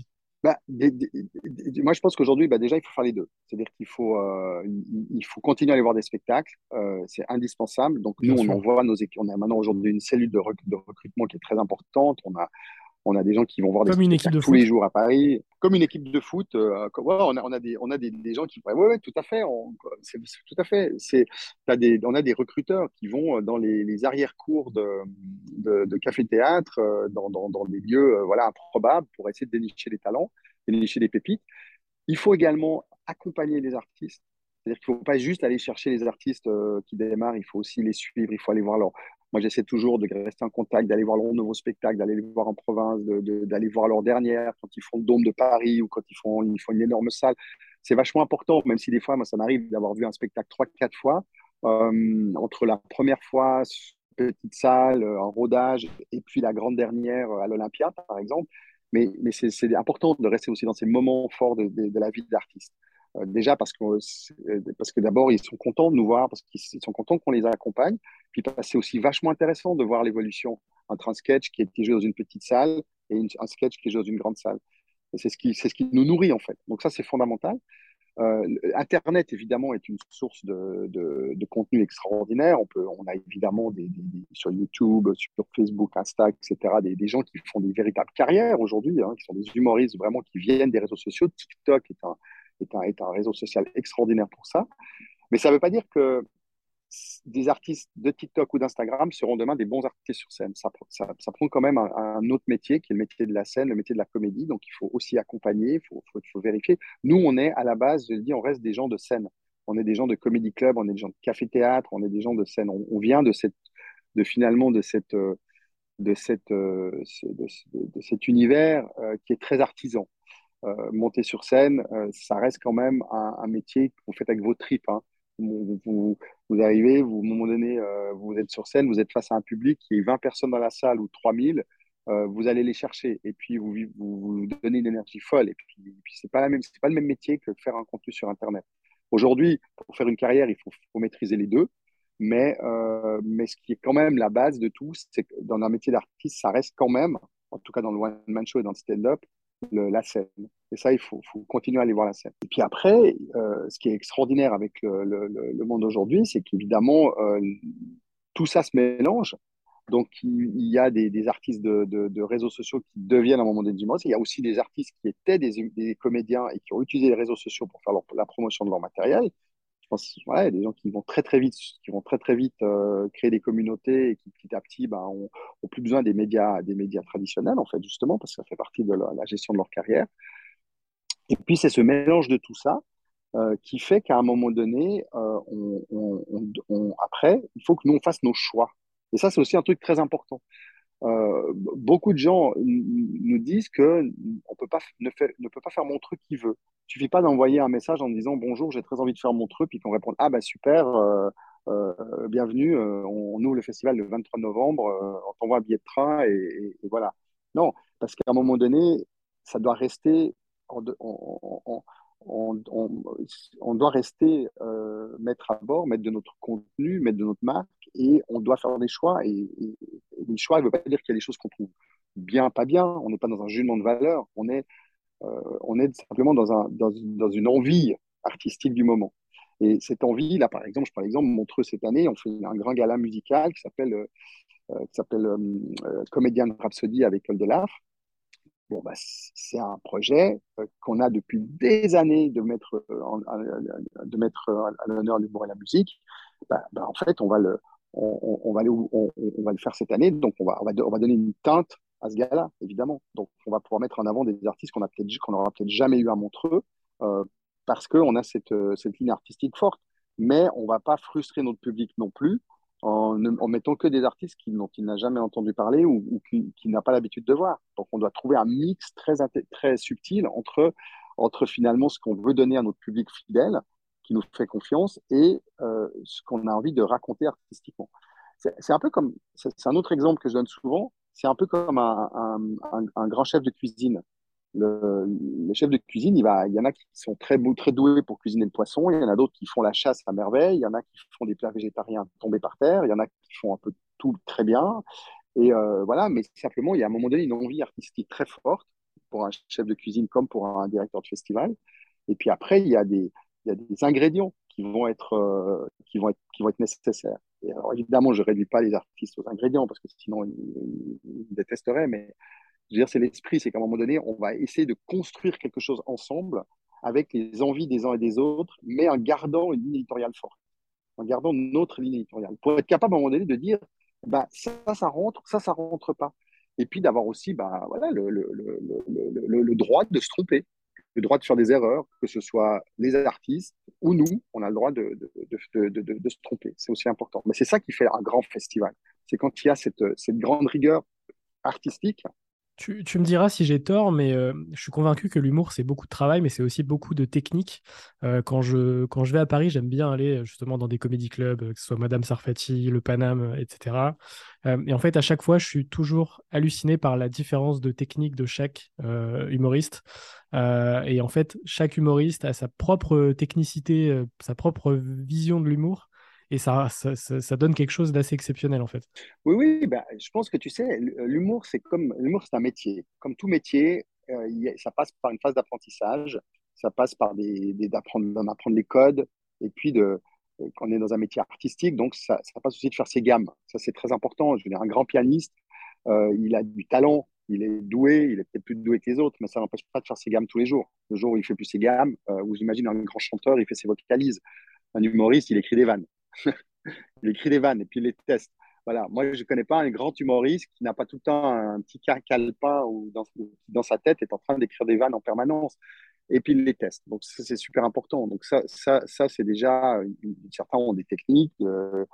Bah, des- des- des- moi, je pense qu'aujourd'hui, bah, déjà, il faut faire les deux. C'est-à-dire qu'il faut, euh, il, il faut continuer à aller voir des spectacles. Euh, c'est indispensable. Donc, nous, Bien on sûr. envoie nos équipes. On a maintenant aujourd'hui une cellule de, rec- de recrutement qui est très importante. On a On a des gens qui vont voir des Comme une équipe spectacles de tous les foot. jours à Paris, comme une équipe de foot. Euh, comme- ouais, on a, on a des, on a des, des gens qui. Ouais, ouais, tout à fait. On, c'est, c'est- tout à fait. C'est, t'as des, on a des recruteurs qui vont dans les, les arrière-cours de, de, de café-théâtre, euh, dans, dans, dans des lieux, euh, voilà, improbables pour essayer de dénicher des talents, dénicher des pépites. Il faut également accompagner les artistes. C'est-à-dire qu'il ne faut pas juste aller chercher les artistes euh, qui démarrent, il faut aussi les suivre, il faut aller voir leur. Moi, j'essaie toujours de rester en contact, d'aller voir leurs nouveaux spectacles, d'aller les voir en province, de, de, d'aller voir leur dernière, quand ils font le Dôme de Paris ou quand ils font, ils font une énorme salle. C'est vachement important, même si des fois, moi, ça m'arrive d'avoir vu un spectacle trois, quatre fois. Euh, entre la première fois, petite salle, en rodage, et puis la grande dernière à l'Olympia, par exemple. Mais, mais c'est, c'est important de rester aussi dans ces moments forts de, de, de la vie d'artiste. Euh, déjà parce que, parce que d'abord, ils sont contents de nous voir, parce qu'ils sont contents qu'on les accompagne. Puis c'est aussi vachement intéressant de voir l'évolution entre un sketch qui est joué dans une petite salle et une, un sketch qui est joué dans une grande salle. C'est ce, qui, c'est ce qui nous nourrit, en fait. Donc ça, c'est fondamental. Euh, Internet, évidemment, est une source de, de, de contenu extraordinaire. On, peut, on a évidemment des, des, des, sur YouTube, sur Facebook, Insta, et cetera, des, des gens qui font des véritables carrières aujourd'hui, hein, qui sont des humoristes vraiment qui viennent des réseaux sociaux. TikTok est un, est un, est un réseau social extraordinaire pour ça. Mais ça ne veut pas dire que des artistes de TikTok ou d'Instagram seront demain des bons artistes sur scène. Ça, ça, ça prend quand même un, un, autre métier qui est le métier de la scène, le métier de la comédie. Donc, il faut aussi accompagner, il faut, faut, faut, vérifier. Nous, on est à la base, je le dis, on reste des gens de scène. On est des gens de comédie club, on est des gens de café-théâtre, on est des gens de scène. On, on vient de, cette, de finalement de, cette, de, cette, de, de, de cet univers euh, qui est très artisan. Euh, monter sur scène, euh, ça reste quand même un, un métier que vous faites avec vos tripes. Hein. Vous, vous, vous, arrivez, vous, à un moment donné, euh, vous êtes sur scène, vous êtes face à un public qui est vingt personnes dans la salle ou trois mille, euh, vous allez les chercher et puis vous, vous, vous donnez une énergie folle. Et puis, et puis c'est pas la même, c'est pas le même métier que de faire un contenu sur Internet. Aujourd'hui, pour faire une carrière, il faut, faut maîtriser les deux. Mais, euh, mais ce qui est quand même la base de tout, c'est que dans un métier d'artiste, ça reste quand même, en tout cas dans le one-man show et dans le stand-up, le, la scène. Et ça, il faut, faut, continuer à aller voir la scène. Et puis après, euh, ce qui est extraordinaire avec le, le, le monde d'aujourd'hui, c'est qu'évidemment, euh, tout ça se mélange. Donc, il, il y a des, des artistes de, de, de, réseaux sociaux qui deviennent à un moment donné du monde. Il y a aussi des artistes qui étaient des, des comédiens et qui ont utilisé les réseaux sociaux pour faire leur, la promotion de leur matériel. Je pense, ouais, il y a des gens qui vont très très vite, qui vont très très vite euh, créer des communautés et qui petit à petit, ben, ont, ont plus besoin des médias, des médias traditionnels en fait justement parce que ça fait partie de la, la gestion de leur carrière. Et puis c'est ce mélange de tout ça euh, qui fait qu'à un moment donné, euh, on, on, on, on, après, il faut que nous on fasse nos choix. Et ça, c'est aussi un truc très important. Euh, beaucoup de gens nous disent que on peut pas, ne, fait, ne peut pas faire mon truc qui veut. Il suffit pas d'envoyer un message en disant bonjour, j'ai très envie de faire mon truc, puis qu'on répond ah bah super, euh, euh, bienvenue, euh, on, on ouvre le festival le vingt-trois novembre, euh, on t'envoie un billet de train et, et, et voilà. Non, parce qu'à un moment donné, ça doit rester en, en, en, on, on, on, doit rester euh, maître à bord, maître de notre contenu, maître de notre marque, et on doit faire des choix. Et, et, et les choix, ne veut pas dire qu'il y a des choses qu'on trouve bien, pas bien. On n'est pas dans un jugement de valeur. On est, euh, on est simplement dans, un, dans, dans une envie artistique du moment. Et cette envie, là, par exemple, je prends l'exemple, Montreux cette année, on fait un grand gala musical qui s'appelle euh, qui s'appelle euh, Comédien de Rhapsody avec Paul Delaf. Bon, bah, c'est un projet euh, qu'on a depuis des années de mettre, euh, en, de mettre à l'honneur l'humour et la musique. Bah, bah, en fait, on va, le, on, on, va aller, on, on, va le faire cette année. Donc, on va, on, va, on va donner une teinte à ce gars-là, évidemment. Donc, on va pouvoir mettre en avant des artistes qu'on peut qu'on n'aura peut-être jamais eu à Montreux euh, parce qu'on a cette, cette ligne artistique forte. Mais on ne va pas frustrer notre public non plus en, ne, en mettant que des artistes qui, dont il n'a jamais entendu parler ou, ou qui, qui n'a pas l'habitude de voir. Donc, on doit trouver un mix très, très subtil entre, entre finalement ce qu'on veut donner à notre public fidèle, qui nous fait confiance, et euh, ce qu'on a envie de raconter artistiquement. C'est un peu comme, c'est un autre exemple que je donne souvent, c'est un peu comme un, un, un, un grand chef de cuisine. Le, le, chef de cuisine, il, va, il y en a qui sont très, très doués pour cuisiner le poisson, il y en a d'autres qui font la chasse à merveille, il y en a qui font des plats végétariens tombés par terre, il y en a qui font un peu tout très bien. Et euh, voilà, mais simplement, il y a à un moment donné une envie artistique très forte pour un chef de cuisine comme pour un directeur de festival. Et puis après, il y a des, il y a des ingrédients qui vont être, euh, qui vont être, qui vont être nécessaires. Et alors, évidemment, je ne réduis pas les artistes aux ingrédients parce que sinon, ils, ils- ils détesteraient. Mais je veux dire, c'est l'esprit. C'est qu'à un moment donné, on va essayer de construire quelque chose ensemble avec les envies des uns et des autres, mais en gardant une ligne éditoriale forte, en gardant notre ligne éditoriale, pour être capable à un moment donné de dire, bah, ça, ça rentre, ça, ça rentre pas. Et puis d'avoir aussi bah, voilà, le, le, le, le, le, le droit de se tromper, le droit de faire des erreurs, que ce soit les artistes ou nous, on a le droit de, de, de, de, de, de se tromper. C'est aussi important. Mais c'est ça qui fait un grand festival. C'est quand il y a cette, cette grande rigueur artistique. Tu, tu me diras si j'ai tort, mais euh, je suis convaincu que l'humour, c'est beaucoup de travail, mais c'est aussi beaucoup de technique. Euh, quand je, quand je vais à Paris, j'aime bien aller euh, justement dans des comédie clubs, euh, que ce soit Madame Sarfati, le Paname, euh, et cetera. Euh, et en fait, à chaque fois, je suis toujours halluciné par la différence de technique de chaque euh, humoriste. Euh, et en fait, chaque humoriste a sa propre technicité, euh, sa propre vision de l'humour. Et ça, ça, ça, ça donne quelque chose d'assez exceptionnel, en fait. Oui, oui, bah, je pense que tu sais, l'humour, c'est comme l'humour, c'est un métier. Comme tout métier, euh, il y a- ça passe par une phase d'apprentissage, ça passe par des, des- d'apprendre, d'en apprendre les codes, et puis de, euh, quand on est dans un métier artistique, donc ça, ça passe aussi de faire ses gammes. Ça, c'est très important. Je veux dire, un grand pianiste, euh, il a du talent, il est doué, il est peut-être plus doué que les autres, mais ça n'empêche pas de faire ses gammes tous les jours. Le jour où il fait plus ses gammes, euh, où j'imagine un grand chanteur, il fait ses vocalises. Un humoriste, il écrit des vannes. Il écrit des vannes et puis il les teste. Voilà. Moi, je ne connais pas un grand humoriste qui n'a pas tout le temps un petit calepin ou dans, dans sa tête est en train d'écrire des vannes en permanence et puis il les teste. Donc, ça, c'est super important. Donc, ça, ça, ça c'est déjà, certains ont des techniques euh,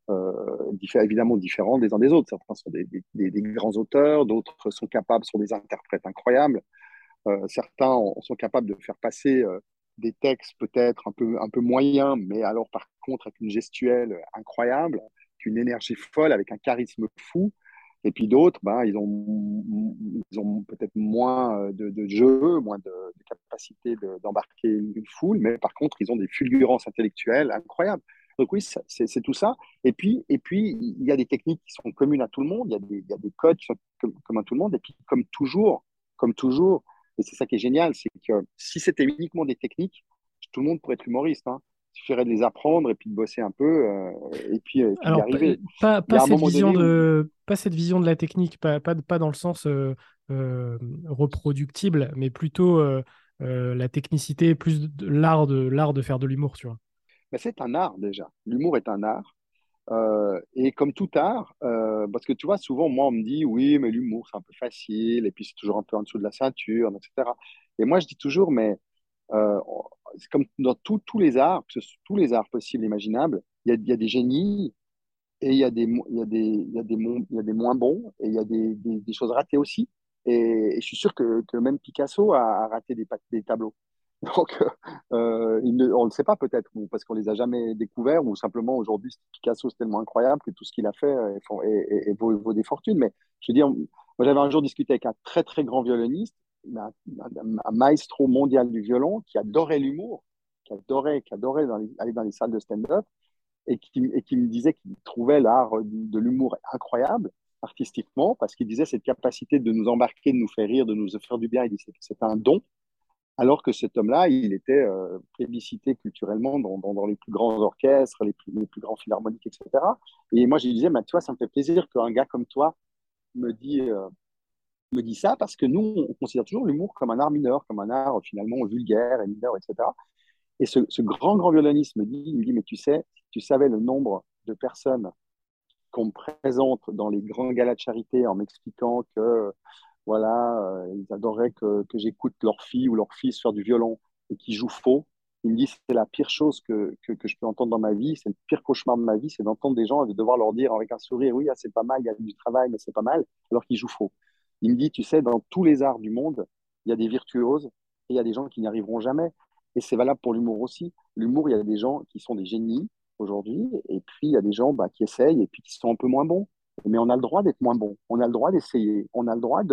euh, évidemment différentes des uns des autres. Certains sont des, des, des grands auteurs, d'autres sont capables, sont des interprètes incroyables. Euh, certains sont capables de faire passer euh, des textes peut-être un peu, un peu moyens, mais alors par contre avec une gestuelle incroyable, une énergie folle, avec un charisme fou. Et puis d'autres, ben, ils ont, ils ont peut-être moins de, de jeu, moins de, de capacité de, d'embarquer une, une foule, mais par contre, ils ont des fulgurances intellectuelles incroyables. Donc oui, c'est, c'est tout ça. Et puis, et puis, il y a des techniques qui sont communes à tout le monde, il y a des, il y a des codes qui sont communs à tout le monde. Et puis, comme toujours, comme toujours, et c'est ça qui est génial, c'est que si c'était uniquement des techniques, tout le monde pourrait être humoriste. Hein. Il suffirait de les apprendre et puis de bosser un peu euh, et puis, et puis d'y Alors, pas, arriver. pas, Il y pas a un cette moment vision donné où, de, pas cette vision de la technique, pas, pas, pas dans le sens euh, euh, reproductible, mais plutôt euh, euh, la technicité, plus de l'art de, l'art de faire de l'humour, tu vois. ben, c'est un art déjà. L'humour est un art. Euh, et comme tout art, euh, parce que tu vois, souvent, moi, on me dit, oui, mais l'humour, c'est un peu facile, et puis c'est toujours un peu en dessous de la ceinture, et cetera. Et moi, je dis toujours, mais euh, c'est comme dans tout- tous les arts, que ce- tous les arts possibles et imaginables, il y a, il y a des génies, et il y a des, mo- il y a des, il y a des, mon- il y a des moins bons, et il y a des, des, des choses ratées aussi. Et, et je suis sûr que, que même Picasso a, a raté des, pa- des tableaux. Donc, euh, il ne- on ne le sait pas peut-être, ou parce qu'on les a jamais découverts, ou simplement aujourd'hui, Picasso, c'est tellement incroyable que tout ce qu'il a fait euh, font- et, et- et vaut, vaut des fortunes. Mais je veux dire, moi, j'avais un jour discuté avec un très, très grand violoniste, un, un- un maestro mondial du violon, qui adorait l'humour, qui adorait, qui adorait dans les- aller dans les salles de stand-up, et qui, et qui me disait qu'il trouvait l'art de l'humour incroyable artistiquement, parce qu'il disait cette capacité de nous embarquer, de nous faire rire, de nous faire du bien, il disait que c'est un don, alors que cet homme-là, il était euh, plébiscité culturellement dans, dans, dans, les plus grands orchestres, les plus, les plus grands philharmoniques, et cetera. Et moi, je lui disais, bah, tu vois, ça me fait plaisir qu'un gars comme toi me dit, euh, me dit ça, parce que nous, on considère toujours l'humour comme un art mineur, comme un art finalement vulgaire et mineur, et cetera. Et ce, ce grand, grand violoniste me dit, il me dit, mais tu sais, si tu savais le nombre de personnes qu'on me présente dans les grands galas de charité en m'expliquant que voilà, euh, ils adoraient que, que j'écoute leur fille ou leur fils faire du violon et qu'ils jouent faux. Ils me disent c'est la pire chose que, que, que je peux entendre dans ma vie, c'est le pire cauchemar de ma vie, c'est d'entendre des gens et de devoir leur dire avec un sourire oui, ah, c'est pas mal, il y a du travail, mais c'est pas mal, alors qu'ils jouent faux. Il me dit, tu sais, dans tous les arts du monde, il y a des virtuoses et il y a des gens qui n'y arriveront jamais. Et c'est valable pour l'humour aussi. L'humour, il y a des gens qui sont des génies aujourd'hui, et puis il y a des gens bah, qui essayent et puis qui sont un peu moins bons. Mais on a le droit d'être moins bon. On a le droit d'essayer. On a le droit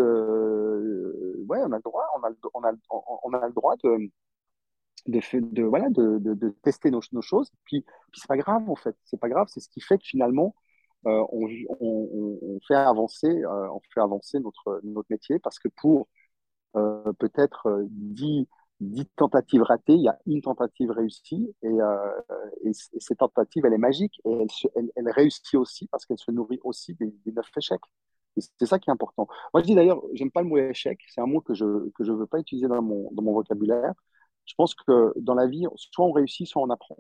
de. Ouais, on a le droit. On a le, on a, on a le droit de, de, de, voilà, de, de, de tester nos, nos choses. Puis, puis c'est pas grave en fait. C'est pas grave. C'est ce qui fait que finalement euh, on, on, on, fait avancer, euh, on fait avancer notre, notre métier parce que pour euh, peut-être euh, dix, dix tentatives ratées, il y a une tentative réussie et, euh, et, c- et cette tentative, elle est magique et elle, se- elle, elle réussit aussi parce qu'elle se nourrit aussi des, des neuf échecs. Et c'est ça qui est important. Moi, je dis d'ailleurs, j'aime pas le mot échec, c'est un mot que je que je veux pas utiliser dans mon, dans mon vocabulaire. Je pense que dans la vie, soit on réussit, soit on apprend.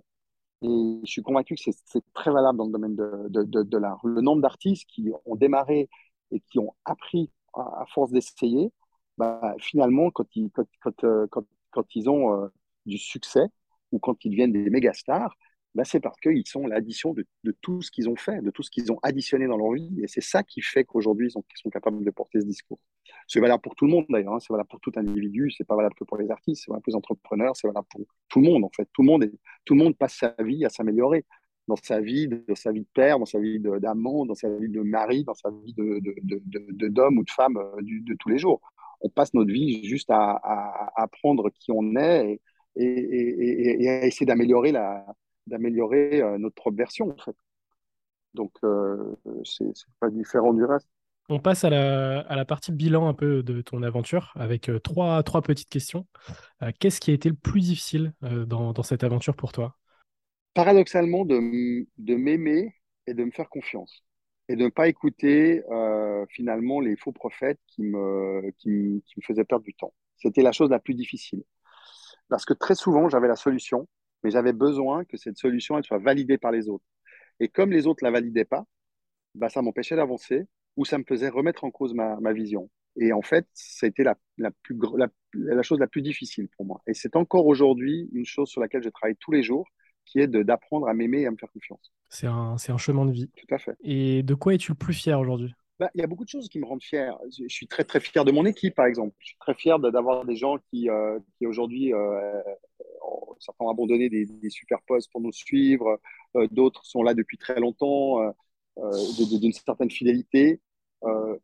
Et je suis convaincu que c'est c'est très valable dans le domaine de, de, de, de l'art. Le nombre d'artistes qui ont démarré et qui ont appris à, à force d'essayer, bah, finalement, quand ils, quand, quand, euh, quand, quand ils ont euh, du succès ou quand ils deviennent des méga stars, bah, c'est parce qu'ils sont l'addition de, de tout ce qu'ils ont fait, de tout ce qu'ils ont additionné dans leur vie. Et c'est ça qui fait qu'aujourd'hui, ils sont, ils sont capables de porter ce discours. C'est valable pour tout le monde d'ailleurs, hein. C'est valable pour tout individu, c'est pas valable que pour les artistes, c'est valable pour les entrepreneurs, c'est valable pour tout le monde en fait. Tout le monde est, tout le monde passe sa vie à s'améliorer dans sa vie, dans sa vie de père, dans sa vie d'amant, dans sa vie de mari, dans sa vie de, de, de, de, de d'homme ou de femme euh, du, de tous les jours. On passe notre vie juste à, à, à apprendre qui on est et, et, et, et à essayer d'améliorer, la, d'améliorer euh, notre propre version, en fait. Donc, euh, c'est, c'est pas différent du reste. On passe à la, à la partie bilan un peu de ton aventure avec euh, trois, trois petites questions. Euh, qu'est-ce qui a été le plus difficile euh, dans, dans cette aventure pour toi? Paradoxalement, de, m- de m'aimer et de me faire confiance. Et de ne pas écouter euh, finalement les faux prophètes qui me, qui, me- qui me faisaient perdre du temps. C'était la chose la plus difficile. Parce que très souvent, j'avais la solution, mais j'avais besoin que cette solution elle soit validée par les autres. Et comme les autres ne la validaient pas, bah, ça m'empêchait d'avancer ou ça me faisait remettre en cause ma, ma vision. Et en fait, c'était la, la, plus, gr- la, la chose la plus difficile pour moi. Et c'est encore aujourd'hui une chose sur laquelle je travaille tous les jours, qui est de- d'apprendre à m'aimer et à me faire confiance. C'est un, c'est un chemin de vie. Tout à fait. Et de quoi es-tu le plus fier aujourd'hui? Bah, il y a beaucoup de choses qui me rendent fier. Je je suis très, très fier de mon équipe, par exemple. Je suis très fier de- d'avoir des gens qui, euh, qui aujourd'hui, euh, ont- certains ont abandonné des, des super postes pour nous suivre. Euh, d'autres sont là depuis très longtemps, euh, euh, de- de- d'une certaine fidélité. Euh,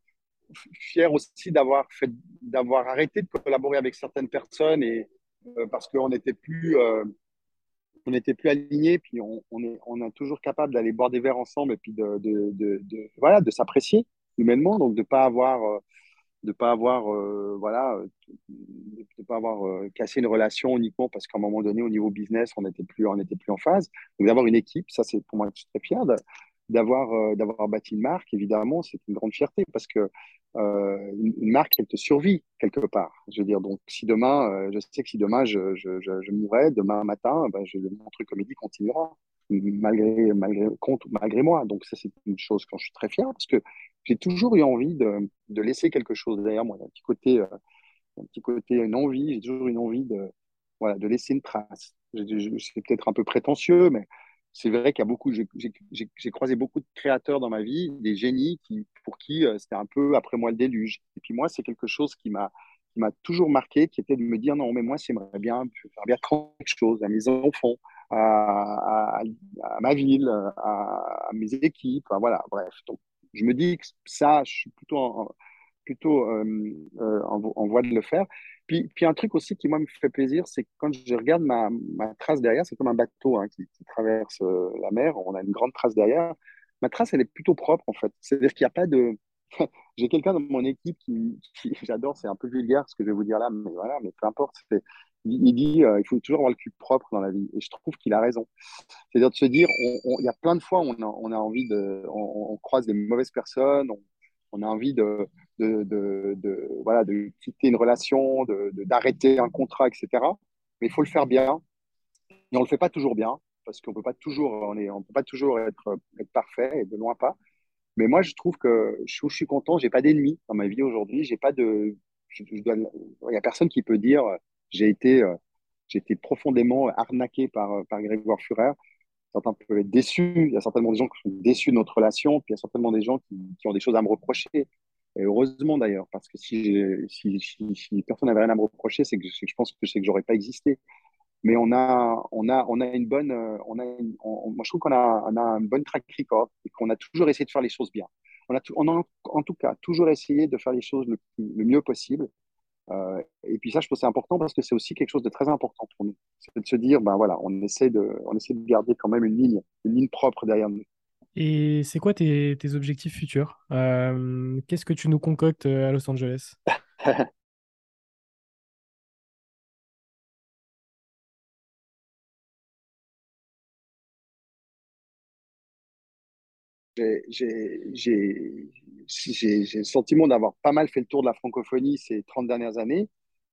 Fier aussi d'avoir fait, d'avoir arrêté de collaborer avec certaines personnes et euh, parce qu'on n'était plus, euh, on n'était plus alignés, puis on, on est, on est toujours capable d'aller boire des verres ensemble et puis de, de, de, de voilà, de s'apprécier humainement, donc de pas avoir, euh, de pas avoir, euh, voilà, euh, de pas avoir euh, cassé une relation uniquement parce qu'à un moment donné, au niveau business, on n'était plus, on n'était plus en phase. Donc d'avoir une équipe, ça c'est pour moi, je suis très fier de- d'avoir, euh, d'avoir bâti une marque. Évidemment, c'est une grande fierté parce que euh, une, une marque, elle te survit quelque part. Je veux dire, donc si demain, euh, je sais que si demain je, je, je, je mourrais, demain matin, ben, je, mon truc comédie continuera malgré, malgré, contre, malgré moi. Donc ça, c'est une chose dont je suis très fier parce que j'ai toujours eu envie de, de laisser quelque chose derrière moi. Il y a un petit côté, euh, un petit côté, une envie, j'ai toujours une envie de, voilà, de laisser une trace. Je- je- C'est peut-être un peu prétentieux, mais c'est vrai qu'il y a beaucoup, j'ai j'ai- j'ai- j'ai croisé beaucoup de créateurs dans ma vie, des génies qui, pour qui euh, c'était un peu après moi le déluge. Et puis moi, c'est quelque chose qui m'a qui m'a toujours marqué, qui était de me dire non, mais moi, j'aimerais bien faire bien quelque chose à mes enfants, à, à, à ma ville, à, à mes équipes, enfin, voilà, bref. Donc, je me dis que ça, je suis plutôt en, plutôt euh, euh, en, en voie de le faire. Puis, puis un truc aussi qui, moi, me fait plaisir, c'est que quand je regarde ma, ma trace derrière, c'est comme un bateau hein, qui, qui traverse euh, la mer, on a une grande trace derrière. Ma trace, elle est plutôt propre, en fait. C'est-à-dire qu'il n'y a pas de... J'ai quelqu'un dans mon équipe qui, qui j'adore, c'est un peu vulgaire ce que je vais vous dire là, mais voilà, mais peu importe. c'est- Il, il dit euh, il faut toujours avoir le cul propre dans la vie. Et je trouve qu'il a raison. C'est-à-dire de se dire, on- on- il y a plein de fois où on a, on a envie de, on, on croise des mauvaises personnes, on, on a envie de, de, de, de, voilà, de quitter une relation, de, de- d'arrêter un contrat, et cetera. Mais il faut le faire bien. Et on le fait pas toujours bien, parce qu'on peut pas toujours, on est, on peut pas toujours être, être parfait, et de loin pas. Mais moi, je trouve que je, je suis content, j'ai pas d'ennemis dans ma vie aujourd'hui, j'ai pas de, je, je dois- il y a personne qui peut dire, euh, j'ai été, euh, j'ai été profondément arnaqué par, euh, par Grégoire Furer. Certains peuvent être déçus. Il y a certainement des gens qui sont déçus de notre relation. Puis il y a certainement des gens qui, qui ont des choses à me reprocher. Et heureusement d'ailleurs, parce que si, j'ai- si, si, si personne n'avait rien à me reprocher, c'est que, c'est que je pense que c'est que j'aurais pas existé. Mais on a, on a, on a une bonne, euh, on a une- on- moi je trouve qu'on a, on a un bon track record et qu'on a toujours essayé de faire les choses bien. On a, tout- on a en tout cas toujours essayé de faire les choses le, le mieux possible. Euh, et puis ça, je trouve que c'est important parce que c'est aussi quelque chose de très important pour nous. C'est de se dire, ben voilà, on essaie de, on essaie de garder quand même une ligne, une ligne propre derrière nous. Et c'est quoi tes, tes objectifs futurs? Euh, qu'est-ce que tu nous concoctes euh, à Los Angeles? j'ai j'ai- j'ai- j'ai- j'ai le sentiment d'avoir pas mal fait le tour de la francophonie ces trente dernières années,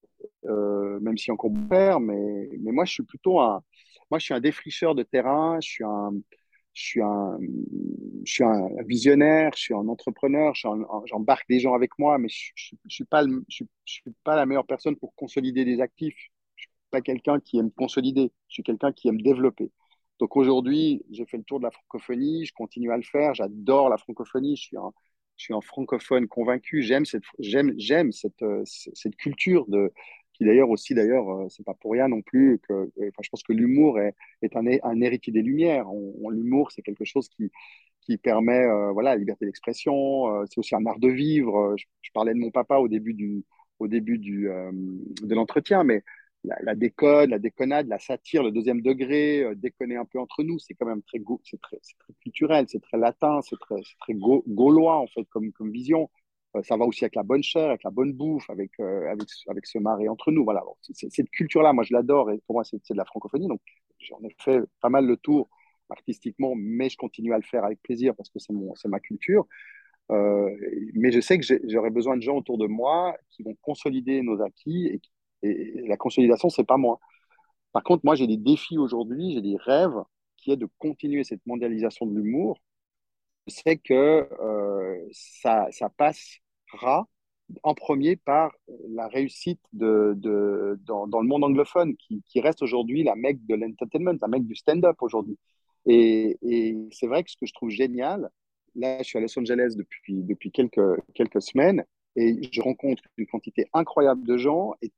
euh, même si encore beaucoup à faire, mais, mais moi, je suis plutôt un, moi, je suis un défricheur de terrain, je suis un, je suis un, je suis un visionnaire, je suis un entrepreneur, je suis un- un- j'embarque des gens avec moi, mais je, je, je suis pas, le- je, suis je suis pas la meilleure personne pour consolider des actifs. Je suis pas quelqu'un qui aime consolider, je suis quelqu'un qui aime développer. Donc aujourd'hui, j'ai fait le tour de la francophonie, je continue à le faire, j'adore la francophonie, je suis un, je suis un francophone convaincu, j'aime cette, j'aime, j'aime cette, euh, cette culture de, qui d'ailleurs aussi, d'ailleurs, euh, c'est pas pour rien non plus que, euh, enfin, je pense que l'humour est, est un, un héritier des Lumières. On, on- l'humour, c'est quelque chose qui, qui permet, euh, voilà, la liberté d'expression. Euh, c'est aussi un art de vivre. Euh, Je, je parlais de mon papa au début du, au début du, euh, de l'entretien, mais la, la déconne, la déconnade, la satire, le deuxième degré, euh, déconner un peu entre nous, c'est quand même très, go- c'est très, c'est très culturel, c'est très latin, c'est très, c'est très ga- gaulois en fait comme, comme vision. Euh, ça va aussi avec la bonne chair, avec la bonne bouffe, avec, euh, avec, avec ce marrer entre nous. Voilà. Bon, c'est- cette culture-là, moi, je l'adore et pour moi, c'est c'est de la francophonie. Donc, j'en ai fait pas mal le tour artistiquement, mais je continue à le faire avec plaisir parce que c'est mon, c'est ma culture. Euh, mais je sais que j'ai- j'aurai besoin de gens autour de moi qui vont consolider nos acquis et, et, et la consolidation, c'est pas moi. Par contre, moi, j'ai des défis aujourd'hui, j'ai des rêves qui est de continuer cette mondialisation de l'humour. Je sais que euh, ça, ça passera en premier par la réussite de, de, dans, dans le monde anglophone, qui, qui reste aujourd'hui la mecque de l'entertainment, la mecque du stand-up aujourd'hui. Et, et c'est vrai que ce que je trouve génial, là, je suis à Los Angeles depuis, depuis quelques, quelques semaines, et je rencontre une quantité incroyable de gens, et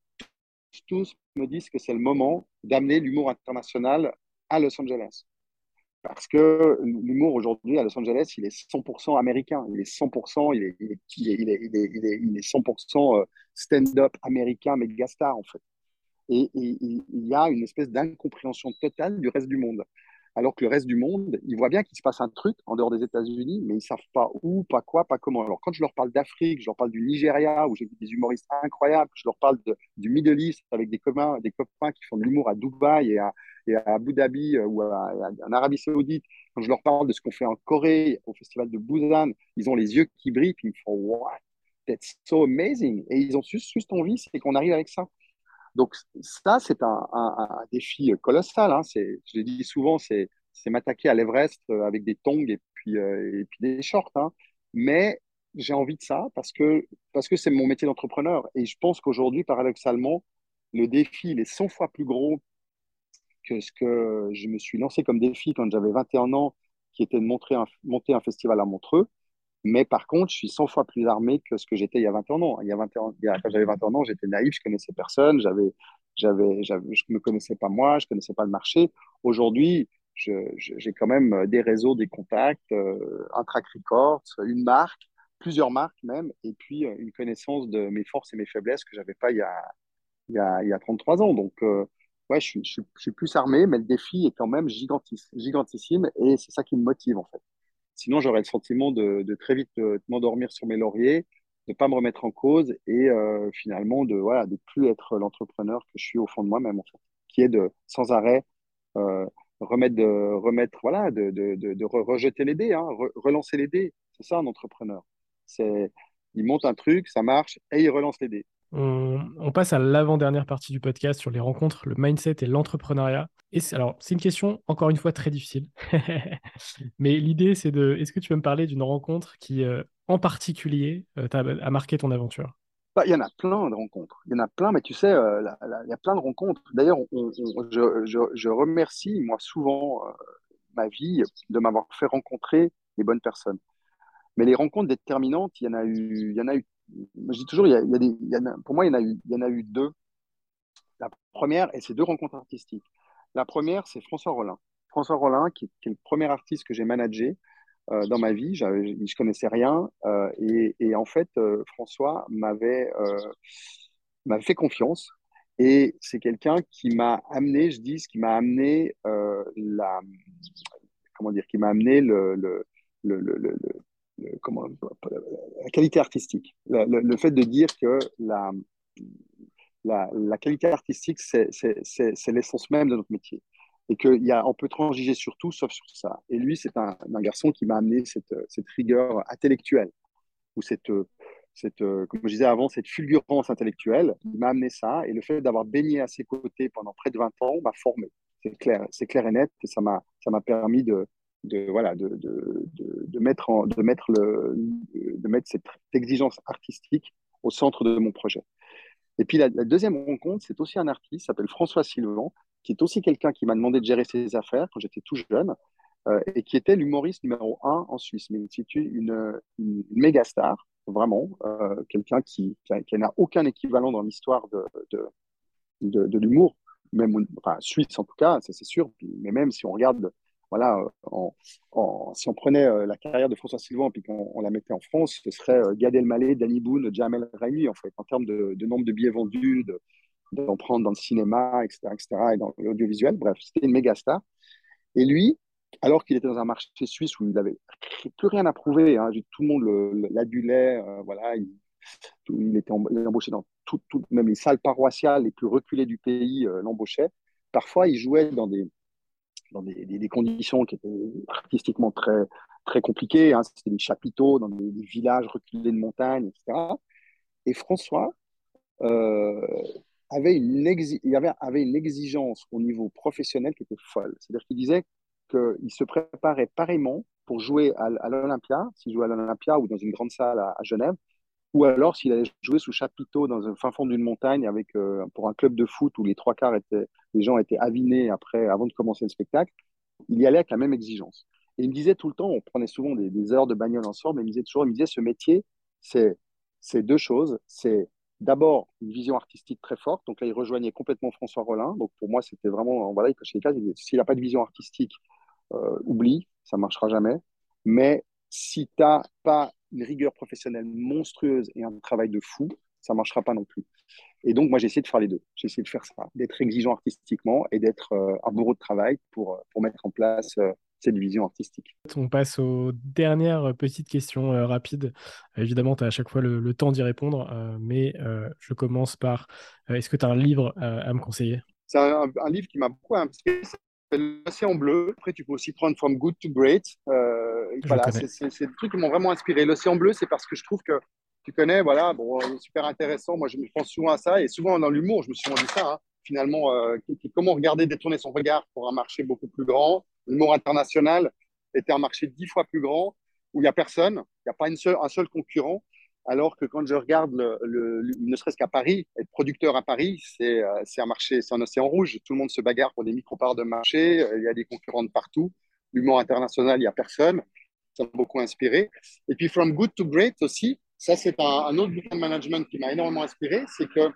tous me disent que c'est le moment d'amener l'humour international à Los Angeles. Parce que l'humour aujourd'hui à Los Angeles, il est cent pour cent américain. Il est cent pour cent, il est, il est, il est, il est, il est, il est, il est cent pour cent euh, stand-up américain, méga star en fait. Et, et, il y a une espèce d'incompréhension totale du reste du monde. Alors que le reste du monde, ils voient bien qu'il se passe un truc en dehors des États-Unis, mais ils ne savent pas où, pas quoi, pas comment. Alors quand je leur parle d'Afrique, je leur parle du Nigeria, où j'ai vu des humoristes incroyables, je leur parle de, du Middle East avec des copains, des copains qui font de l'humour à Dubaï et à, et à Abu Dhabi euh, ou à, à, en Arabie Saoudite, quand je leur parle de ce qu'on fait en Corée, au festival de Busan, ils ont les yeux qui brillent, puis ils me font What? That's so amazing. Et ils ont juste, juste envie, c'est qu'on arrive avec ça. Donc ça, c'est un, un, un défi colossal. Hein. C'est, je le dis souvent, c'est, c'est m'attaquer à l'Everest euh, avec des tongs et puis, euh, et puis des shorts. Hein. Mais j'ai envie de ça parce que parce que c'est mon métier d'entrepreneur. Et je pense qu'aujourd'hui, paradoxalement, le défi, il est cent fois plus gros que ce que je me suis lancé comme défi quand j'avais vingt et un ans, qui était de montrer un, monter un festival à Montreux. Mais par contre, je suis cent fois plus armé que ce que j'étais il y a vingt et un ans. Il y a vingt et un, il y a- quand j'avais vingt et un ans, j'étais naïf, je connaissais personne, j'avais, j'avais, j'avais, je ne me connaissais pas moi, je ne connaissais pas le marché. Aujourd'hui, je, je, j'ai quand même des réseaux, des contacts, euh, un track record, une marque, plusieurs marques même, et puis euh, une connaissance de mes forces et mes faiblesses que je n'avais pas il y a, il y a, il y a trente-trois ans. Donc, euh, ouais, je suis, je, suis, je suis plus armé, mais le défi est quand même gigantis- gigantissime, et c'est ça qui me motive en fait. Sinon, j'aurais le sentiment de, de très vite euh, m'endormir sur mes lauriers, de ne pas me remettre en cause et euh, finalement de voilà, de plus être l'entrepreneur que je suis au fond de moi-même, en fait, qui est de sans arrêt euh, remettre, de, remettre voilà, de, de, de, de re- rejeter les dés, hein, re- relancer les dés. C'est ça un entrepreneur. C'est, il monte un truc, ça marche et il relance les dés. On, on passe à l'avant-dernière partie du podcast sur les rencontres, le mindset et l'entrepreneuriat. Et c'est- alors, c'est une question, encore une fois, très difficile. Mais l'idée, c'est de, est-ce que tu peux me parler d'une rencontre qui, euh, en particulier, euh, t'a- a marqué ton aventure? Bah, il y en a plein de rencontres. Il y en a plein, mais tu sais, euh, la- la- il y a plein de rencontres. D'ailleurs, on- on- je, je, je remercie, moi, souvent, euh, ma vie de m'avoir fait rencontrer les bonnes personnes. Mais les rencontres déterminantes, il y en a eu, il y en a eu. Je dis toujours, il y a, il y a des, il y en a- pour moi, il y en a eu, il y en a eu deux. La première, et c'est deux rencontres artistiques. La première, c'est François Rollin. François Rollin, qui, qui est le premier artiste que j'ai managé euh, dans ma vie. J'avais- Je connaissais rien. Euh, et, et en fait, euh, François m'avait euh, m'avait fait confiance. Et c'est quelqu'un qui m'a amené, je dis, ce qui m'a amené euh, la, comment dire, qui m'a amené le, le, le, le, le- le- comment, la qualité artistique. Le, le- le fait de dire que la, la, la qualité artistique, c'est c'est- c'est- c'est l'essence même de notre métier. et qu'on peut transiger sur tout sauf sur ça. Et lui, c'est un, un garçon qui m'a amené cette, cette rigueur intellectuelle, ou cette, cette, euh, comme je disais avant, cette fulgurance intellectuelle. Il m'a amené ça, et le fait d'avoir baigné à ses côtés pendant près de vingt ans m'a formé. C'est clair, c'est clair et net, et ça m'a, ça m'a permis de, de, voilà, de, de, de, de mettre, en, de, mettre le, de mettre cette exigence artistique au centre de mon projet. Et puis la, la deuxième rencontre, c'est aussi un artiste, il s'appelle François Sylvain, qui est aussi quelqu'un qui m'a demandé de gérer ses affaires quand j'étais tout jeune, euh, et qui était l'humoriste numéro un en Suisse. Mais c'est une, une, une méga star, vraiment, euh, quelqu'un qui, qui, qui n'a aucun équivalent dans l'histoire de, de, de, de l'humour, même enfin, suisse en tout cas, ça c'est sûr. Mais même si on regarde, voilà, en, en, si on prenait euh, la carrière de François Sylvain puis qu'on on la mettait en France, ce serait euh, Gad Elmaleh, Danny Boone, Jamel Raimi, en fait, en termes de, de nombre de billets vendus, de, d'en prendre dans le cinéma, et cetera, et cetera, et dans l'audiovisuel. Bref, c'était une méga star. Et lui, alors qu'il était dans un marché suisse où il n'avait plus rien à prouver, hein, tout le monde l'adulait, euh, voilà, il, il était embauché dans tout, tout, même les salles paroissiales les plus reculées du pays euh, l'embauchaient. Parfois, il jouait dans des, dans des, des, des conditions qui étaient artistiquement très, très compliquées. Hein. C'était des chapiteaux dans des, des villages reculés de montagne, et cetera. Et François euh, avait, une exi- il avait, avait une exigence au niveau professionnel qui était folle. C'est-à-dire qu'il disait qu'il se préparait pareillement pour jouer à, à l'Olympia, s'il jouait à l'Olympia ou dans une grande salle à, à Genève, ou alors s'il allait jouer sous chapiteau dans un fin fond d'une montagne avec, euh, pour un club de foot où les trois quarts étaient, les gens étaient avinés après, avant de commencer le spectacle, il y allait avec la même exigence. Et il me disait tout le temps, on prenait souvent des, des heures de bagnole ensemble, mais il me disait toujours, il me disait, ce métier, c'est, c'est deux choses. C'est d'abord une vision artistique très forte. Donc là, il rejoignait complètement François Rollin. Donc pour moi, c'était vraiment, voilà, il cochait les cases. Il disait, s'il n'a pas de vision artistique, euh, oublie, ça ne marchera jamais. Mais si tu n'as pas une rigueur professionnelle monstrueuse et un travail de fou, ça ne marchera pas non plus. Et donc, moi, j'ai essayé de faire les deux. J'ai essayé de faire ça, d'être exigeant artistiquement et d'être euh, un bourreau de travail pour, euh, pour mettre en place euh, cette vision artistique. On passe aux dernières petites questions euh, rapides. Euh, évidemment, tu as à chaque fois le, le temps d'y répondre, euh, mais euh, je commence par euh, est-ce que tu as un livre euh, à me conseiller? C'est un, un livre qui m'a beaucoup inspiré. Ça s'appelle L'Océan bleu. Après, tu peux aussi prendre From Good to Great. Euh, Je voilà, connais. c'est c'est des trucs qui m'ont vraiment inspiré. L'Océan bleu, c'est parce que je trouve que tu connais, voilà, bon, super intéressant. Moi, je me pense souvent à ça. Et souvent, dans l'humour, je me suis souvent dit ça. Hein. Finalement, euh, comment regarder détourner son regard pour un marché beaucoup plus grand. L'humour international était un marché dix fois plus grand où il n'y a personne, il n'y a pas une seule, un seul concurrent. Alors que quand je regarde, le, le, le, ne serait-ce qu'à Paris, être producteur à Paris, c'est euh, un marché, c'est un océan rouge. Tout le monde se bagarre pour des micro-parts de marché. Il y a des concurrents de partout. L'humour international, il n'y a personne. Ça m'a beaucoup inspiré. Et puis, From Good to Great aussi, ça, c'est un, un autre bouquin de management qui m'a énormément inspiré. C'est que,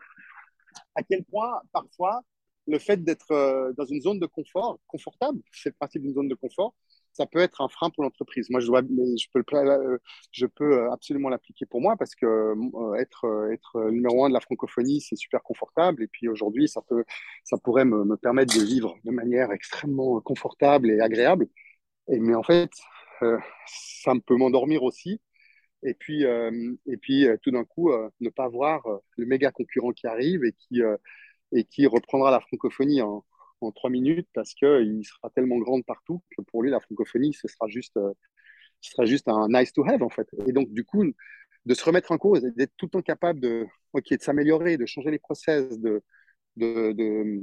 à quel point, parfois, le fait d'être euh, dans une zone de confort, confortable, c'est le principe d'une zone de confort, ça peut être un frein pour l'entreprise. Moi, je, dois, je peux, le, je peux absolument l'appliquer pour moi parce que euh, être, être numéro un de la francophonie, c'est super confortable. Et puis aujourd'hui, ça, peut, ça pourrait me, me permettre de vivre de manière extrêmement confortable et agréable. Et, mais en fait, euh, ça peut m'endormir aussi. Et puis, euh, et puis euh, tout d'un coup, euh, ne pas voir euh, le méga concurrent qui arrive et qui, euh, et qui reprendra la francophonie en, en trois minutes parce qu'il sera tellement grand partout que pour lui, la francophonie, ce sera juste, euh, ce sera juste un nice to have, en fait. Et donc, du coup, de se remettre en cause et d'être tout le temps capable de, okay, de s'améliorer, de changer les process, de, de, de,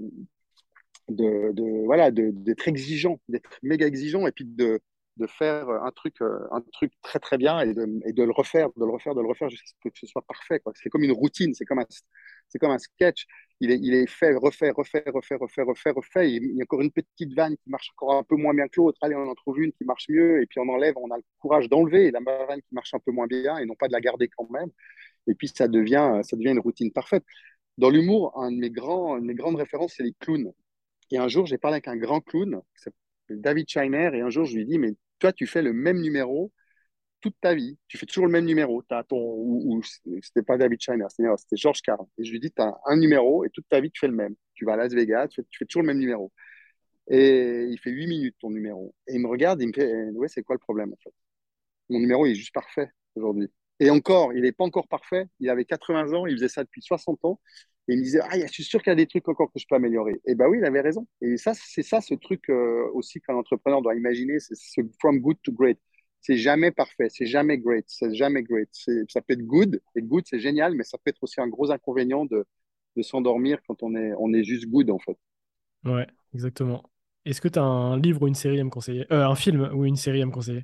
de, de voilà, d'être exigeant, d'être méga exigeant et puis de, de faire un truc, un truc très très bien et de, et de le refaire, de le refaire, de le refaire jusqu'à ce que ce soit parfait, quoi. C'est comme une routine, c'est comme un, c'est comme un sketch. Il est, il est fait, refait, refait, refait, refait, refait, refait. Il y a encore une petite vanne qui marche encore un peu moins bien que l'autre. Allez, on en trouve une qui marche mieux et puis on enlève, on a le courage d'enlever la vanne qui marche un peu moins bien et non pas de la garder quand même. Et puis ça devient, ça devient une routine parfaite. Dans l'humour, un de mes grands, une de mes grandes références, c'est les clowns. Et un jour, j'ai parlé avec un grand clown qui s'appelle David Scheiner. Et un jour, je lui ai dit, mais toi, tu fais le même numéro toute ta vie. Tu fais toujours le même numéro. T'as ton, ou, ou c'était pas David Scheiner, c'était Georges Carlin. Et je lui ai dit, tu as un numéro et toute ta vie, tu fais le même. Tu vas à Las Vegas, tu fais, tu fais toujours le même numéro. Et il fait huit minutes, ton numéro. Et il me regarde, il me fait, ouais, c'est quoi le problème, en fait? Mon numéro, il est juste parfait aujourd'hui. Et encore, il n'est pas encore parfait. Il avait quatre-vingts ans, il faisait ça depuis soixante ans. Et il me disait, ah, je suis sûr qu'il y a des trucs encore que je peux améliorer. Et ben oui, il avait raison. Et ça, c'est ça ce truc euh, aussi qu'un entrepreneur doit imaginer, c'est ce from good to great. C'est jamais parfait, c'est jamais great, c'est jamais great. C'est- Ça peut être good, et good, c'est génial, mais ça peut être aussi un gros inconvénient de, de s'endormir quand on est, on est juste good, en fait. Ouais, exactement. Est-ce que tu as un livre ou une série à me conseiller? Euh, un film ou une série à me conseiller?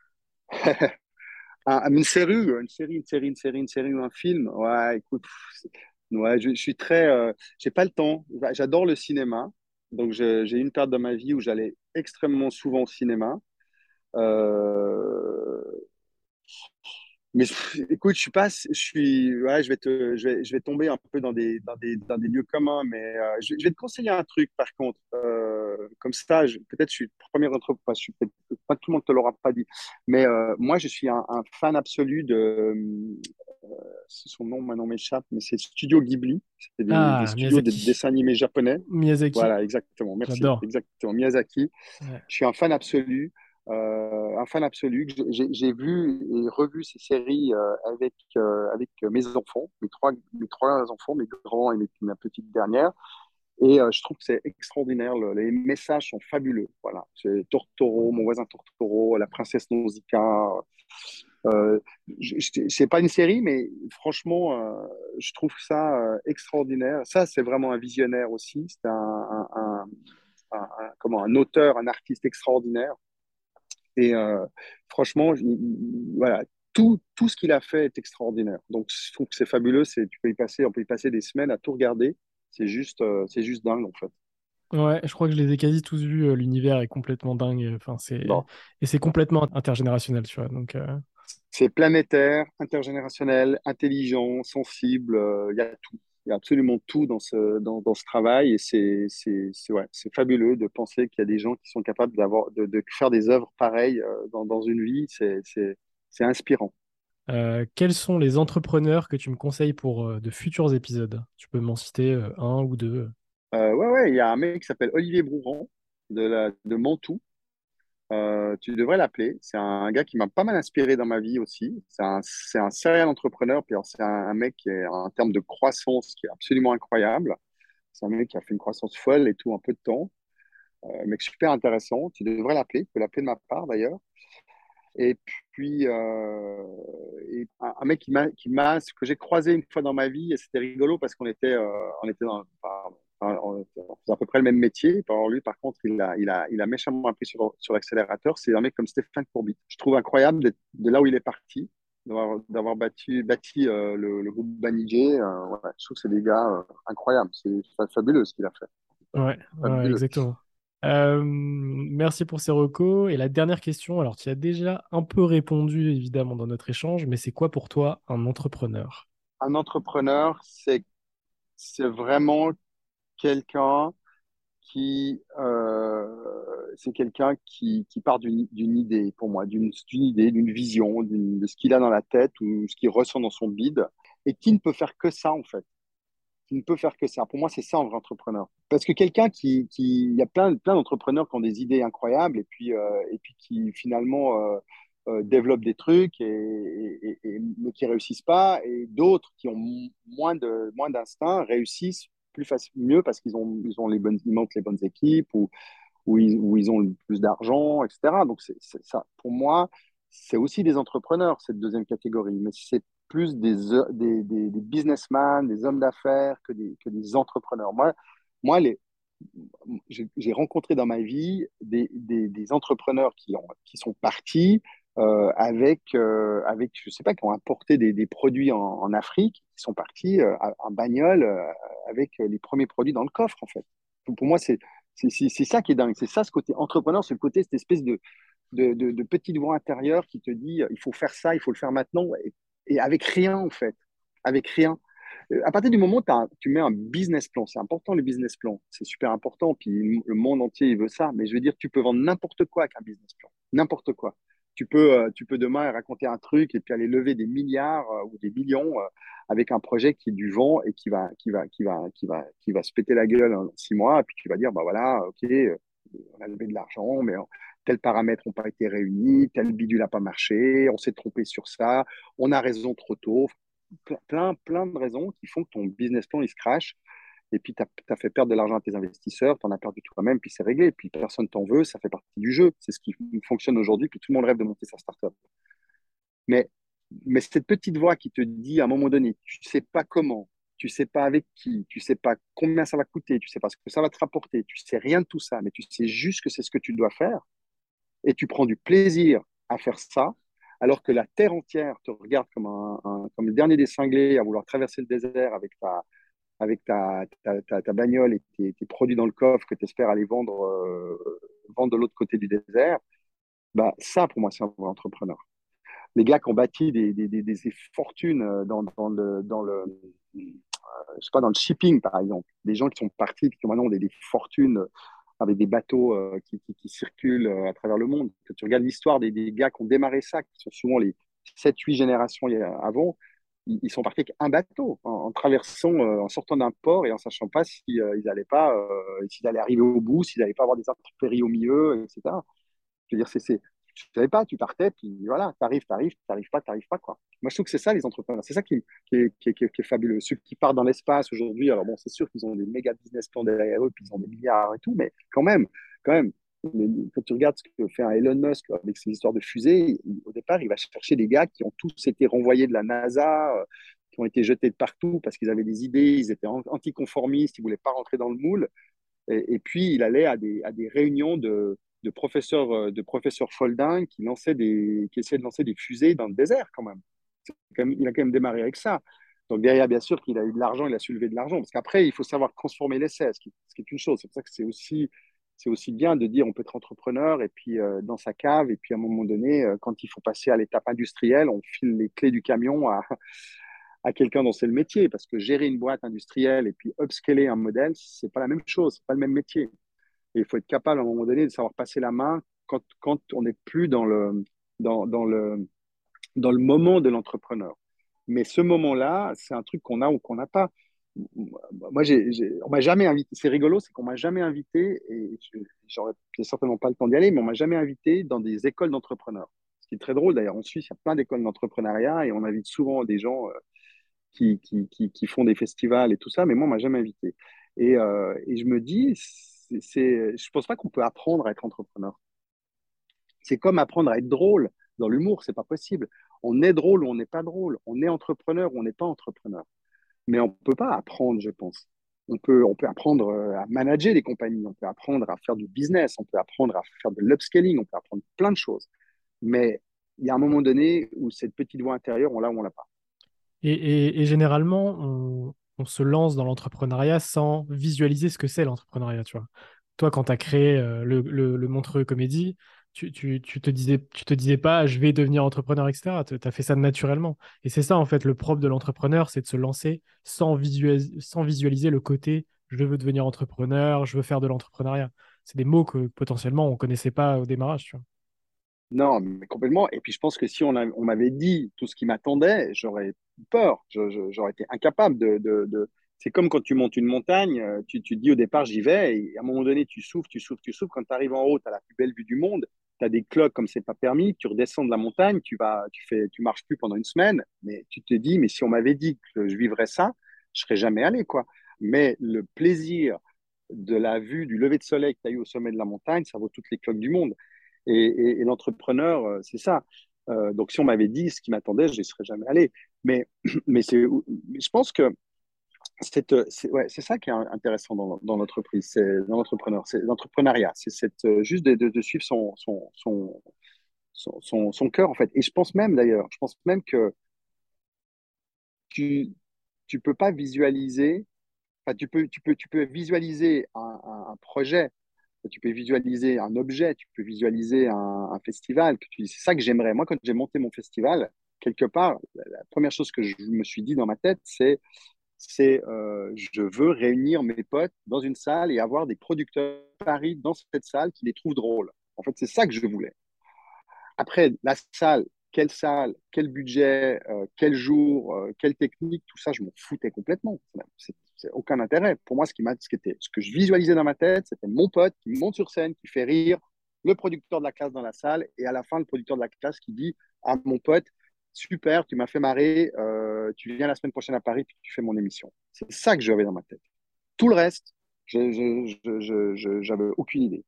Ah, une série, une série, une série, une série, une série ou un film. Ouais, écoute, pff, c'est- ouais, je, je suis très, euh, j'ai pas le temps. J'adore le cinéma, donc je- j'ai eu une période de ma vie où j'allais extrêmement souvent au cinéma. Euh, mais pff, écoute, je suis pas, je suis, ouais, je vais te, je vais, je vais tomber un peu dans des, dans des, dans des lieux communs, mais euh, je, je vais te conseiller un truc par contre. Euh, comme ça, je- peut-être je suis le premier entrepreneur, enfin, je suis peut-être pas tout le monde te l'aura pas dit, mais euh, moi je suis un, un fan absolu de, euh, son nom maintenant m'échappe, mais c'est Studio Ghibli, c'est des, des Ah, studios de Miyazaki. dessins animés japonais. Miyazaki, Voilà, exactement. Merci, j'adore. exactement. Miyazaki. Ouais. Je suis un fan absolu, euh, un fan absolu. J'ai j'ai vu et revu ces séries euh, avec, euh, avec mes enfants, mes trois, mes trois enfants, mes grands et mes, ma petite dernière. Et euh, je trouve que c'est extraordinaire. Le- les messages sont fabuleux. Voilà. C'est Tortoro, mon voisin Tortoro, la princesse Nausicaa. Euh, je- je- c'est pas une série, mais franchement, euh, je trouve ça euh, extraordinaire. Ça, c'est vraiment un visionnaire aussi. C'est un, un, un- un- un- comment, un auteur, un artiste extraordinaire. Et euh, franchement, il- il- voilà, tout, tout ce qu'il a fait est extraordinaire. Donc, je trouve que c'est fabuleux. C'est, tu peux y passer, on peut y passer des semaines à tout regarder. C'est juste, euh, c'est juste dingue, en fait. Ouais, je crois que je les ai quasi tous vus. euh, L'univers est complètement dingue. Enfin, c'est Bon. et c'est complètement intergénérationnel, tu vois. Donc, euh, C'est planétaire, intergénérationnel, intelligent, sensible. euh, Il y a tout. Il y a absolument tout dans ce, dans, dans ce travail. Et c'est, c'est, c'est, ouais, c'est fabuleux de penser qu'il y a des gens qui sont capables d'avoir, de, de faire des œuvres pareilles euh, dans, dans une vie. C'est, c'est, c'est inspirant. euh, quels sont les entrepreneurs que tu me conseilles pour euh, de futurs épisodes? Tu peux m'en citer euh, un ou deux. Euh, ouais, ouais, il y a un mec qui s'appelle Olivier Brouran de, la, de Mantoue. Euh, tu devrais l'appeler. C'est un gars qui m'a pas mal inspiré dans ma vie aussi. C'est un, c'est un serial entrepreneur. Puis alors, c'est un, un mec qui est en termes de croissance qui est absolument incroyable. C'est un mec qui a fait une croissance folle et tout en peu de temps. Euh, un mec super intéressant. Tu devrais l'appeler. Tu peux l'appeler de ma part d'ailleurs. Et puis, euh, et un, un mec qui m'a, qui m'a, que j'ai croisé une fois dans ma vie, et c'était rigolo parce qu'on était, euh, on était dans, enfin, on, on faisait à peu près le même métier. Alors lui, par contre, il a, il a, il a méchamment appris sur, sur l'accélérateur. C'est un mec comme Stéphane Courbit. Je trouve incroyable d'être- de là où il est parti, d'avoir, d'avoir bâti, bâti euh, le, le groupe Banijé. Euh, ouais, je trouve que c'est des gars euh, incroyables. C'est c'est fabuleux ce qu'il a fait. Ouais, ouais, Fabuleux. exactement. Euh, merci pour ces recos. Et la dernière question, alors tu as déjà un peu répondu évidemment dans notre échange, mais c'est quoi pour toi un entrepreneur? Un entrepreneur, c'est, c'est vraiment quelqu'un qui euh, c'est quelqu'un qui, qui part d'une d'une idée pour moi, d'une d'une idée, d'une vision, d'une- de ce qu'il a dans la tête ou ce qu'il ressent dans son bide et qui ne peut faire que ça en fait, qui ne peut faire que ça. Pour moi, c'est ça un vrai entrepreneur. Parce que quelqu'un qui, qui, il y a plein, plein d'entrepreneurs qui ont des idées incroyables et puis, euh, et puis qui finalement euh, euh, développent des trucs et, et, et, mais qui réussissent pas et d'autres qui ont moins de, moins d'instinct réussissent plus facile, mieux parce qu'ils ont, ils ont les bonnes, ils montent les bonnes équipes ou, où ils, où ils ont le plus d'argent, et cetera. Donc, c'est, c'est ça, pour moi, c'est aussi des entrepreneurs, cette deuxième catégorie, mais c'est plus des, des, des, des businessmen, des hommes d'affaires que des, que des entrepreneurs. Moi, moi les, j'ai j'ai rencontré dans ma vie des, des, des entrepreneurs qui, ont, qui sont partis euh, avec, euh, avec, je sais pas, qui ont importé des, des produits en, en Afrique, qui sont partis euh, en bagnole euh, avec les premiers produits dans le coffre, en fait. Donc, pour moi, c'est c'est c'est- c'est ça qui est dingue. C'est ça, ce côté entrepreneur, ce côté, cette espèce de, de, de, de petite voix intérieure qui te dit, il faut faire ça, il faut le faire maintenant, et, et avec rien, en fait. Avec rien. Euh, À partir du moment où t'as- tu mets un business plan, c'est important le business plan, c'est super important, puis le monde entier il veut ça, mais je veux dire, tu peux vendre n'importe quoi avec un business plan, n'importe quoi. Tu peux, euh, tu peux demain raconter un truc et puis aller lever des milliards euh, ou des millions euh, avec un projet qui est du vent et qui va, qui va, qui va, qui va, qui va se péter la gueule en six mois, et puis tu vas dire, bah voilà, ok, euh, on a levé de l'argent, mais tels paramètres n'ont pas été réunis, tel bidule n'a pas marché, on s'est trompé sur ça, on a raison trop tôt. plein, plein, plein de raisons qui font que ton business plan, il se crash. Et puis, tu as fait perdre de l'argent à tes investisseurs, tu en as perdu toi-même, puis c'est réglé. Puis personne t'en veut, ça fait partie du jeu. C'est ce qui fonctionne aujourd'hui, puis tout le monde rêve de monter sa startup. Mais, mais cette petite voix qui te dit à un moment donné, tu ne sais pas comment, tu ne sais pas avec qui, tu ne sais pas combien ça va coûter, tu ne sais pas ce que ça va te rapporter, tu ne sais rien de tout ça, mais tu sais juste que c'est ce que tu dois faire et tu prends du plaisir à faire ça, alors que la terre entière te regarde comme, un, un- comme le dernier des cinglés à vouloir traverser le désert avec ta, avec ta, ta, ta, ta bagnole et tes, tes produits dans le coffre que tu espères aller vendre, euh, vendre de l'autre côté du désert, bah, ça, pour moi, c'est un vrai entrepreneur. Les gars qui ont bâti des, des, des, des fortunes dans, dans le, dans le, je sais pas, dans le shipping, par exemple. Des gens qui sont partis et qui ont maintenant des, des fortunes avec des bateaux euh, qui, qui, qui, circulent euh, à travers le monde. Quand tu regardes l'histoire des, des gars qui ont démarré ça, qui sont souvent les sept huit générations avant, ils, ils sont partis avec un bateau, en, en traversant, euh, en sortant d'un port et en sachant pas s'ils euh, allaient pas, euh, s'ils allaient arriver au bout, s'ils n'allaient pas avoir des intempéries au milieu, et cetera. Je veux dire, c'est, c'est, tu ne savais pas, tu partais, puis voilà, tu arrives, tu arrives, tu n'arrives pas, tu n'arrives pas, quoi. Moi, je trouve que c'est ça, les entrepreneurs. C'est ça qui, qui, est, qui, est, qui, est, qui est fabuleux. Ceux qui partent dans l'espace aujourd'hui, alors bon, c'est sûr qu'ils ont des méga business plans derrière eux, puis ils ont des milliards et tout, mais quand même, quand même, quand tu regardes ce que fait un Elon Musk avec ses histoires de fusées, au départ, il va chercher des gars qui ont tous été renvoyés de la NASA, euh, qui ont été jetés de partout parce qu'ils avaient des idées, ils étaient anticonformistes, ils ne voulaient pas rentrer dans le moule. Et, et puis, il allait à des, à des réunions de, de professeurs, euh, de professeurs foldins qui, lançaient des, qui essayaient de lancer des fusées dans le désert, quand même. Quand même. Il a quand même démarré avec ça. Donc, derrière, bien sûr, qu'il a eu de l'argent, il a soulevé de l'argent. Parce qu'après, il faut savoir transformer l'essai, ce qui, ce qui est une chose. C'est pour ça que c'est aussi, c'est aussi bien de dire on peut être entrepreneur et puis euh, dans sa cave. Et puis, à un moment donné, euh, quand il faut passer à l'étape industrielle, on file les clés du camion à, à quelqu'un dont c'est le métier, parce que gérer une boîte industrielle et puis upscaler un modèle, c'est pas la même chose, c'est pas le même métier. Et il faut être capable à un moment donné de savoir passer la main quand, quand on n'est plus dans le, dans, dans, le, dans le moment de l'entrepreneur. Mais ce moment-là, c'est un truc qu'on a ou qu'on n'a pas. Moi, j'ai, j'ai, on m'a jamais invité. C'est rigolo, c'est qu'on m'a jamais invité, et je, j'aurais certainement pas le temps d'y aller, mais on m'a jamais invité dans des écoles d'entrepreneurs. Ce qui est très drôle d'ailleurs. En Suisse, il y a plein d'écoles d'entrepreneuriat et on invite souvent des gens euh, qui, qui, qui, qui, font des festivals et tout ça, mais moi, on m'a jamais invité. Et, euh, et je me dis, c'est, c'est, je pense pas qu'on peut apprendre à être entrepreneur. C'est comme apprendre à être drôle. Dans l'humour, c'est pas possible. On est drôle ou on n'est pas drôle. On est entrepreneur ou on n'est pas entrepreneur. Mais on peut pas apprendre, je pense. On peut, on peut apprendre euh, à manager les compagnies, on peut apprendre à faire du business, on peut apprendre à faire de l'upscaling, on peut apprendre plein de choses. Mais il y a un moment donné où cette petite voix intérieure, on l'a ou on l'a pas. Et, et- et généralement, on, on se lance dans l'entrepreneuriat sans visualiser ce que c'est l'entrepreneuriat, tu vois. Toi, quand tu as créé euh, le, le, le Montreux Comédie, tu, tu, tu te disais, tu te disais pas, je vais devenir entrepreneur, et cetera. Tu as fait ça naturellement. Et c'est ça, en fait, le propre de l'entrepreneur, c'est de se lancer sans visualiser, sans visualiser le côté, je veux devenir entrepreneur, je veux faire de l'entrepreneuriat. C'est des mots que potentiellement on connaissait pas au démarrage, tu vois. Non, mais complètement. Et puis je pense que si on, a- on m'avait dit tout ce qui m'attendait, j'aurais eu peur. Je- je- j'aurais été incapable de, de- de- C'est comme quand tu montes une montagne, euh, tu, tu te dis au départ j'y vais, et à un moment donné tu souffles, tu souffles, tu souffles. Quand tu arrives en haut, tu as la plus belle vue du monde, tu as des cloques comme c'est pas permis, tu redescends de la montagne, tu vas, tu fais, tu marches plus pendant une semaine, mais tu te dis, mais si on m'avait dit que je vivrais ça, je serais jamais allé, quoi. Mais le plaisir de la vue du lever de soleil que tu as eu au sommet de la montagne, ça vaut toutes les cloques du monde. Et, et, et l'entrepreneur, euh, c'est ça. Euh, donc, si on m'avait dit ce qui m'attendait, je n'y serais jamais allé. Mais, mais, c'est, mais je pense que c'est, c'est, ouais, c'est ça qui est intéressant dans, dans l'entreprise, c'est, dans l'entrepreneur, c'est l'entrepreneuriat. C'est cette, euh, juste de, de, de suivre son, son, son, son, son, son cœur, en fait. Et je pense même, d'ailleurs, je pense même que tu tu peux pas visualiser, enfin, tu peux, tu peux, tu peux visualiser un, un, un projet, tu peux visualiser un objet, tu peux visualiser un, un festival. Que tu, c'est ça que j'aimerais. Moi, quand j'ai monté mon festival, quelque part, la, la première chose que je me suis dit dans ma tête, c'est, c'est euh, je veux réunir mes potes dans une salle et avoir des producteurs de Paris dans cette salle qui les trouvent drôles. En fait, c'est ça que je voulais. Après, la salle, quelle salle, quel budget, euh, quel jour, euh, quelle technique, tout ça, je m'en foutais complètement. C'est, c'est aucun intérêt. Pour moi, ce, qui m'a, ce, qui était, ce que je visualisais dans ma tête, c'était mon pote qui monte sur scène, qui fait rire le producteur de la classe dans la salle, et à la fin, le producteur de la classe qui dit à mon pote, super, tu m'as fait marrer, euh, tu viens la semaine prochaine à Paris, puis tu fais mon émission. C'est ça que j'avais dans ma tête. Tout le reste, je, je, je, je, je- j'avais aucune idée.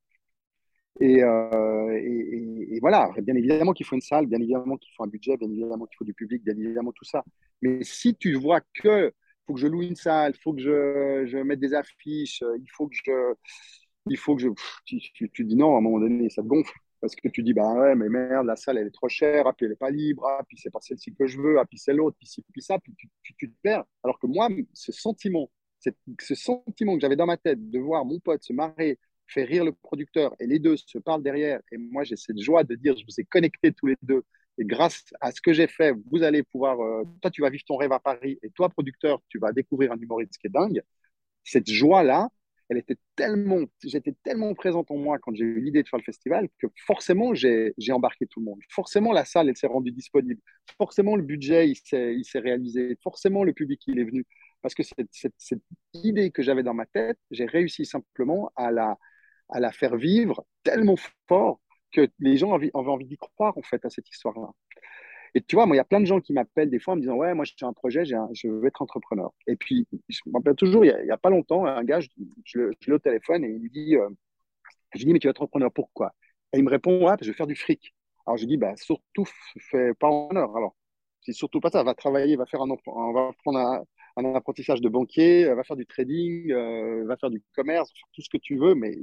Et, euh, et, et- et voilà, bien évidemment qu'il faut une salle, bien évidemment qu'il faut un budget, bien évidemment qu'il faut du public, bien évidemment tout ça. Mais si tu vois que faut que je loue une salle, faut que je, je mette des affiches, euh, il faut que je, il faut que je, pff, tu, tu, tu dis non, à un moment donné, ça te gonfle. Parce que tu dis, bah ouais, mais merde, la salle, elle est trop chère, ah, puis elle n'est pas libre, ah, puis c'est pas celle-ci que je veux, ah, puis c'est l'autre, puis ci, puis ça, puis tu, tu, tu te perds. Alors que moi, ce sentiment, cette- ce sentiment que j'avais dans ma tête de voir mon pote se marrer, faire rire le producteur, et les deux se parlent derrière, et moi, j'ai cette joie de dire, je vous ai connectés tous les deux, et grâce à ce que j'ai fait, vous allez pouvoir, euh, toi, tu vas vivre ton rêve à Paris, et toi, producteur, tu vas découvrir un humoriste qui est dingue. Cette joie-là, elle était tellement, j'étais tellement présente en moi quand j'ai eu l'idée de faire le festival que forcément j'ai, j'ai embarqué tout le monde. Forcément la salle elle s'est rendue disponible. Forcément le budget il s'est, il s'est réalisé. Forcément le public il est venu. Parce que cette, cette, cette idée que j'avais dans ma tête, j'ai réussi simplement à la, à la faire vivre tellement fort que les gens avaient, avaient envie d'y croire en fait à cette histoire-là. Et tu vois, moi, il y a plein de gens qui m'appellent des fois en me disant, ouais, moi, j'ai un projet, j'ai un- je veux être entrepreneur. Et puis, je me rappelle toujours, il n'y a, a, pas longtemps, un gars, je, je, le- je l'ai au téléphone et il me dit, euh, je lui dis, mais tu es entrepreneur, pourquoi? Et il me répond, ouais, parce que je veux faire du fric. Alors, je lui dis, bah, surtout, fais pas en honneur. Alors, c'est surtout pas ça, va travailler, va faire un, on va prendre un, un apprentissage de banquier, va faire du trading, euh, va faire du commerce, tout ce que tu veux, mais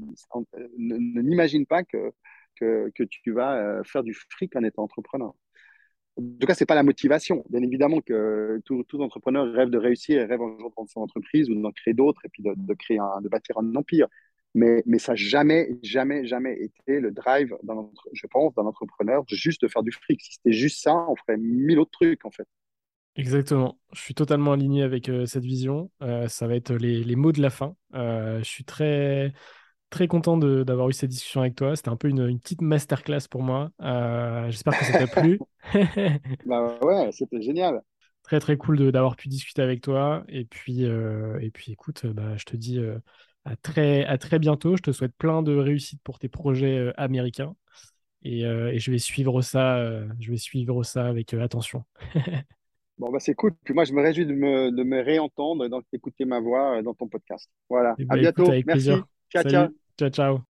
ne, ne- n'imagine pas que, que, que tu vas euh, faire du fric en étant entrepreneur. En tout cas, c'est pas la motivation. Bien évidemment que tout, tout entrepreneur rêve de réussir, rêve un jour de prendre son entreprise ou d'en créer d'autres et puis de, de créer un, de bâtir un empire. Mais, mais ça n'a jamais, jamais, jamais été le drive, d'un, je pense, d'un entrepreneur, juste de faire du fric. Si c'était juste ça, on ferait mille autres trucs, en fait. Exactement. Je suis totalement aligné avec euh, cette vision. Euh, ça va être les, les mots de la fin. Euh, je suis très, très content de- d'avoir eu cette discussion avec toi. C'était un peu une, une petite masterclass pour moi. Euh, j'espère que ça t'a plu. Bah ouais, c'était génial. Très, très cool de- d'avoir pu discuter avec toi. Et puis, euh, et puis écoute, euh, bah, je te dis euh, à très, à très bientôt. Je te souhaite plein de réussite pour tes projets euh, américains. Et, euh, et je vais suivre ça, euh, je vais suivre ça avec euh, attention. Bon, bah c'est cool. Puis moi, je me réjouis de me, de me réentendre, d'écouter ma voix euh, dans ton podcast. Voilà. Et À bah écoute, bientôt. avec plaisir. Merci. Ciao, ciao. Salut, ciao, ciao.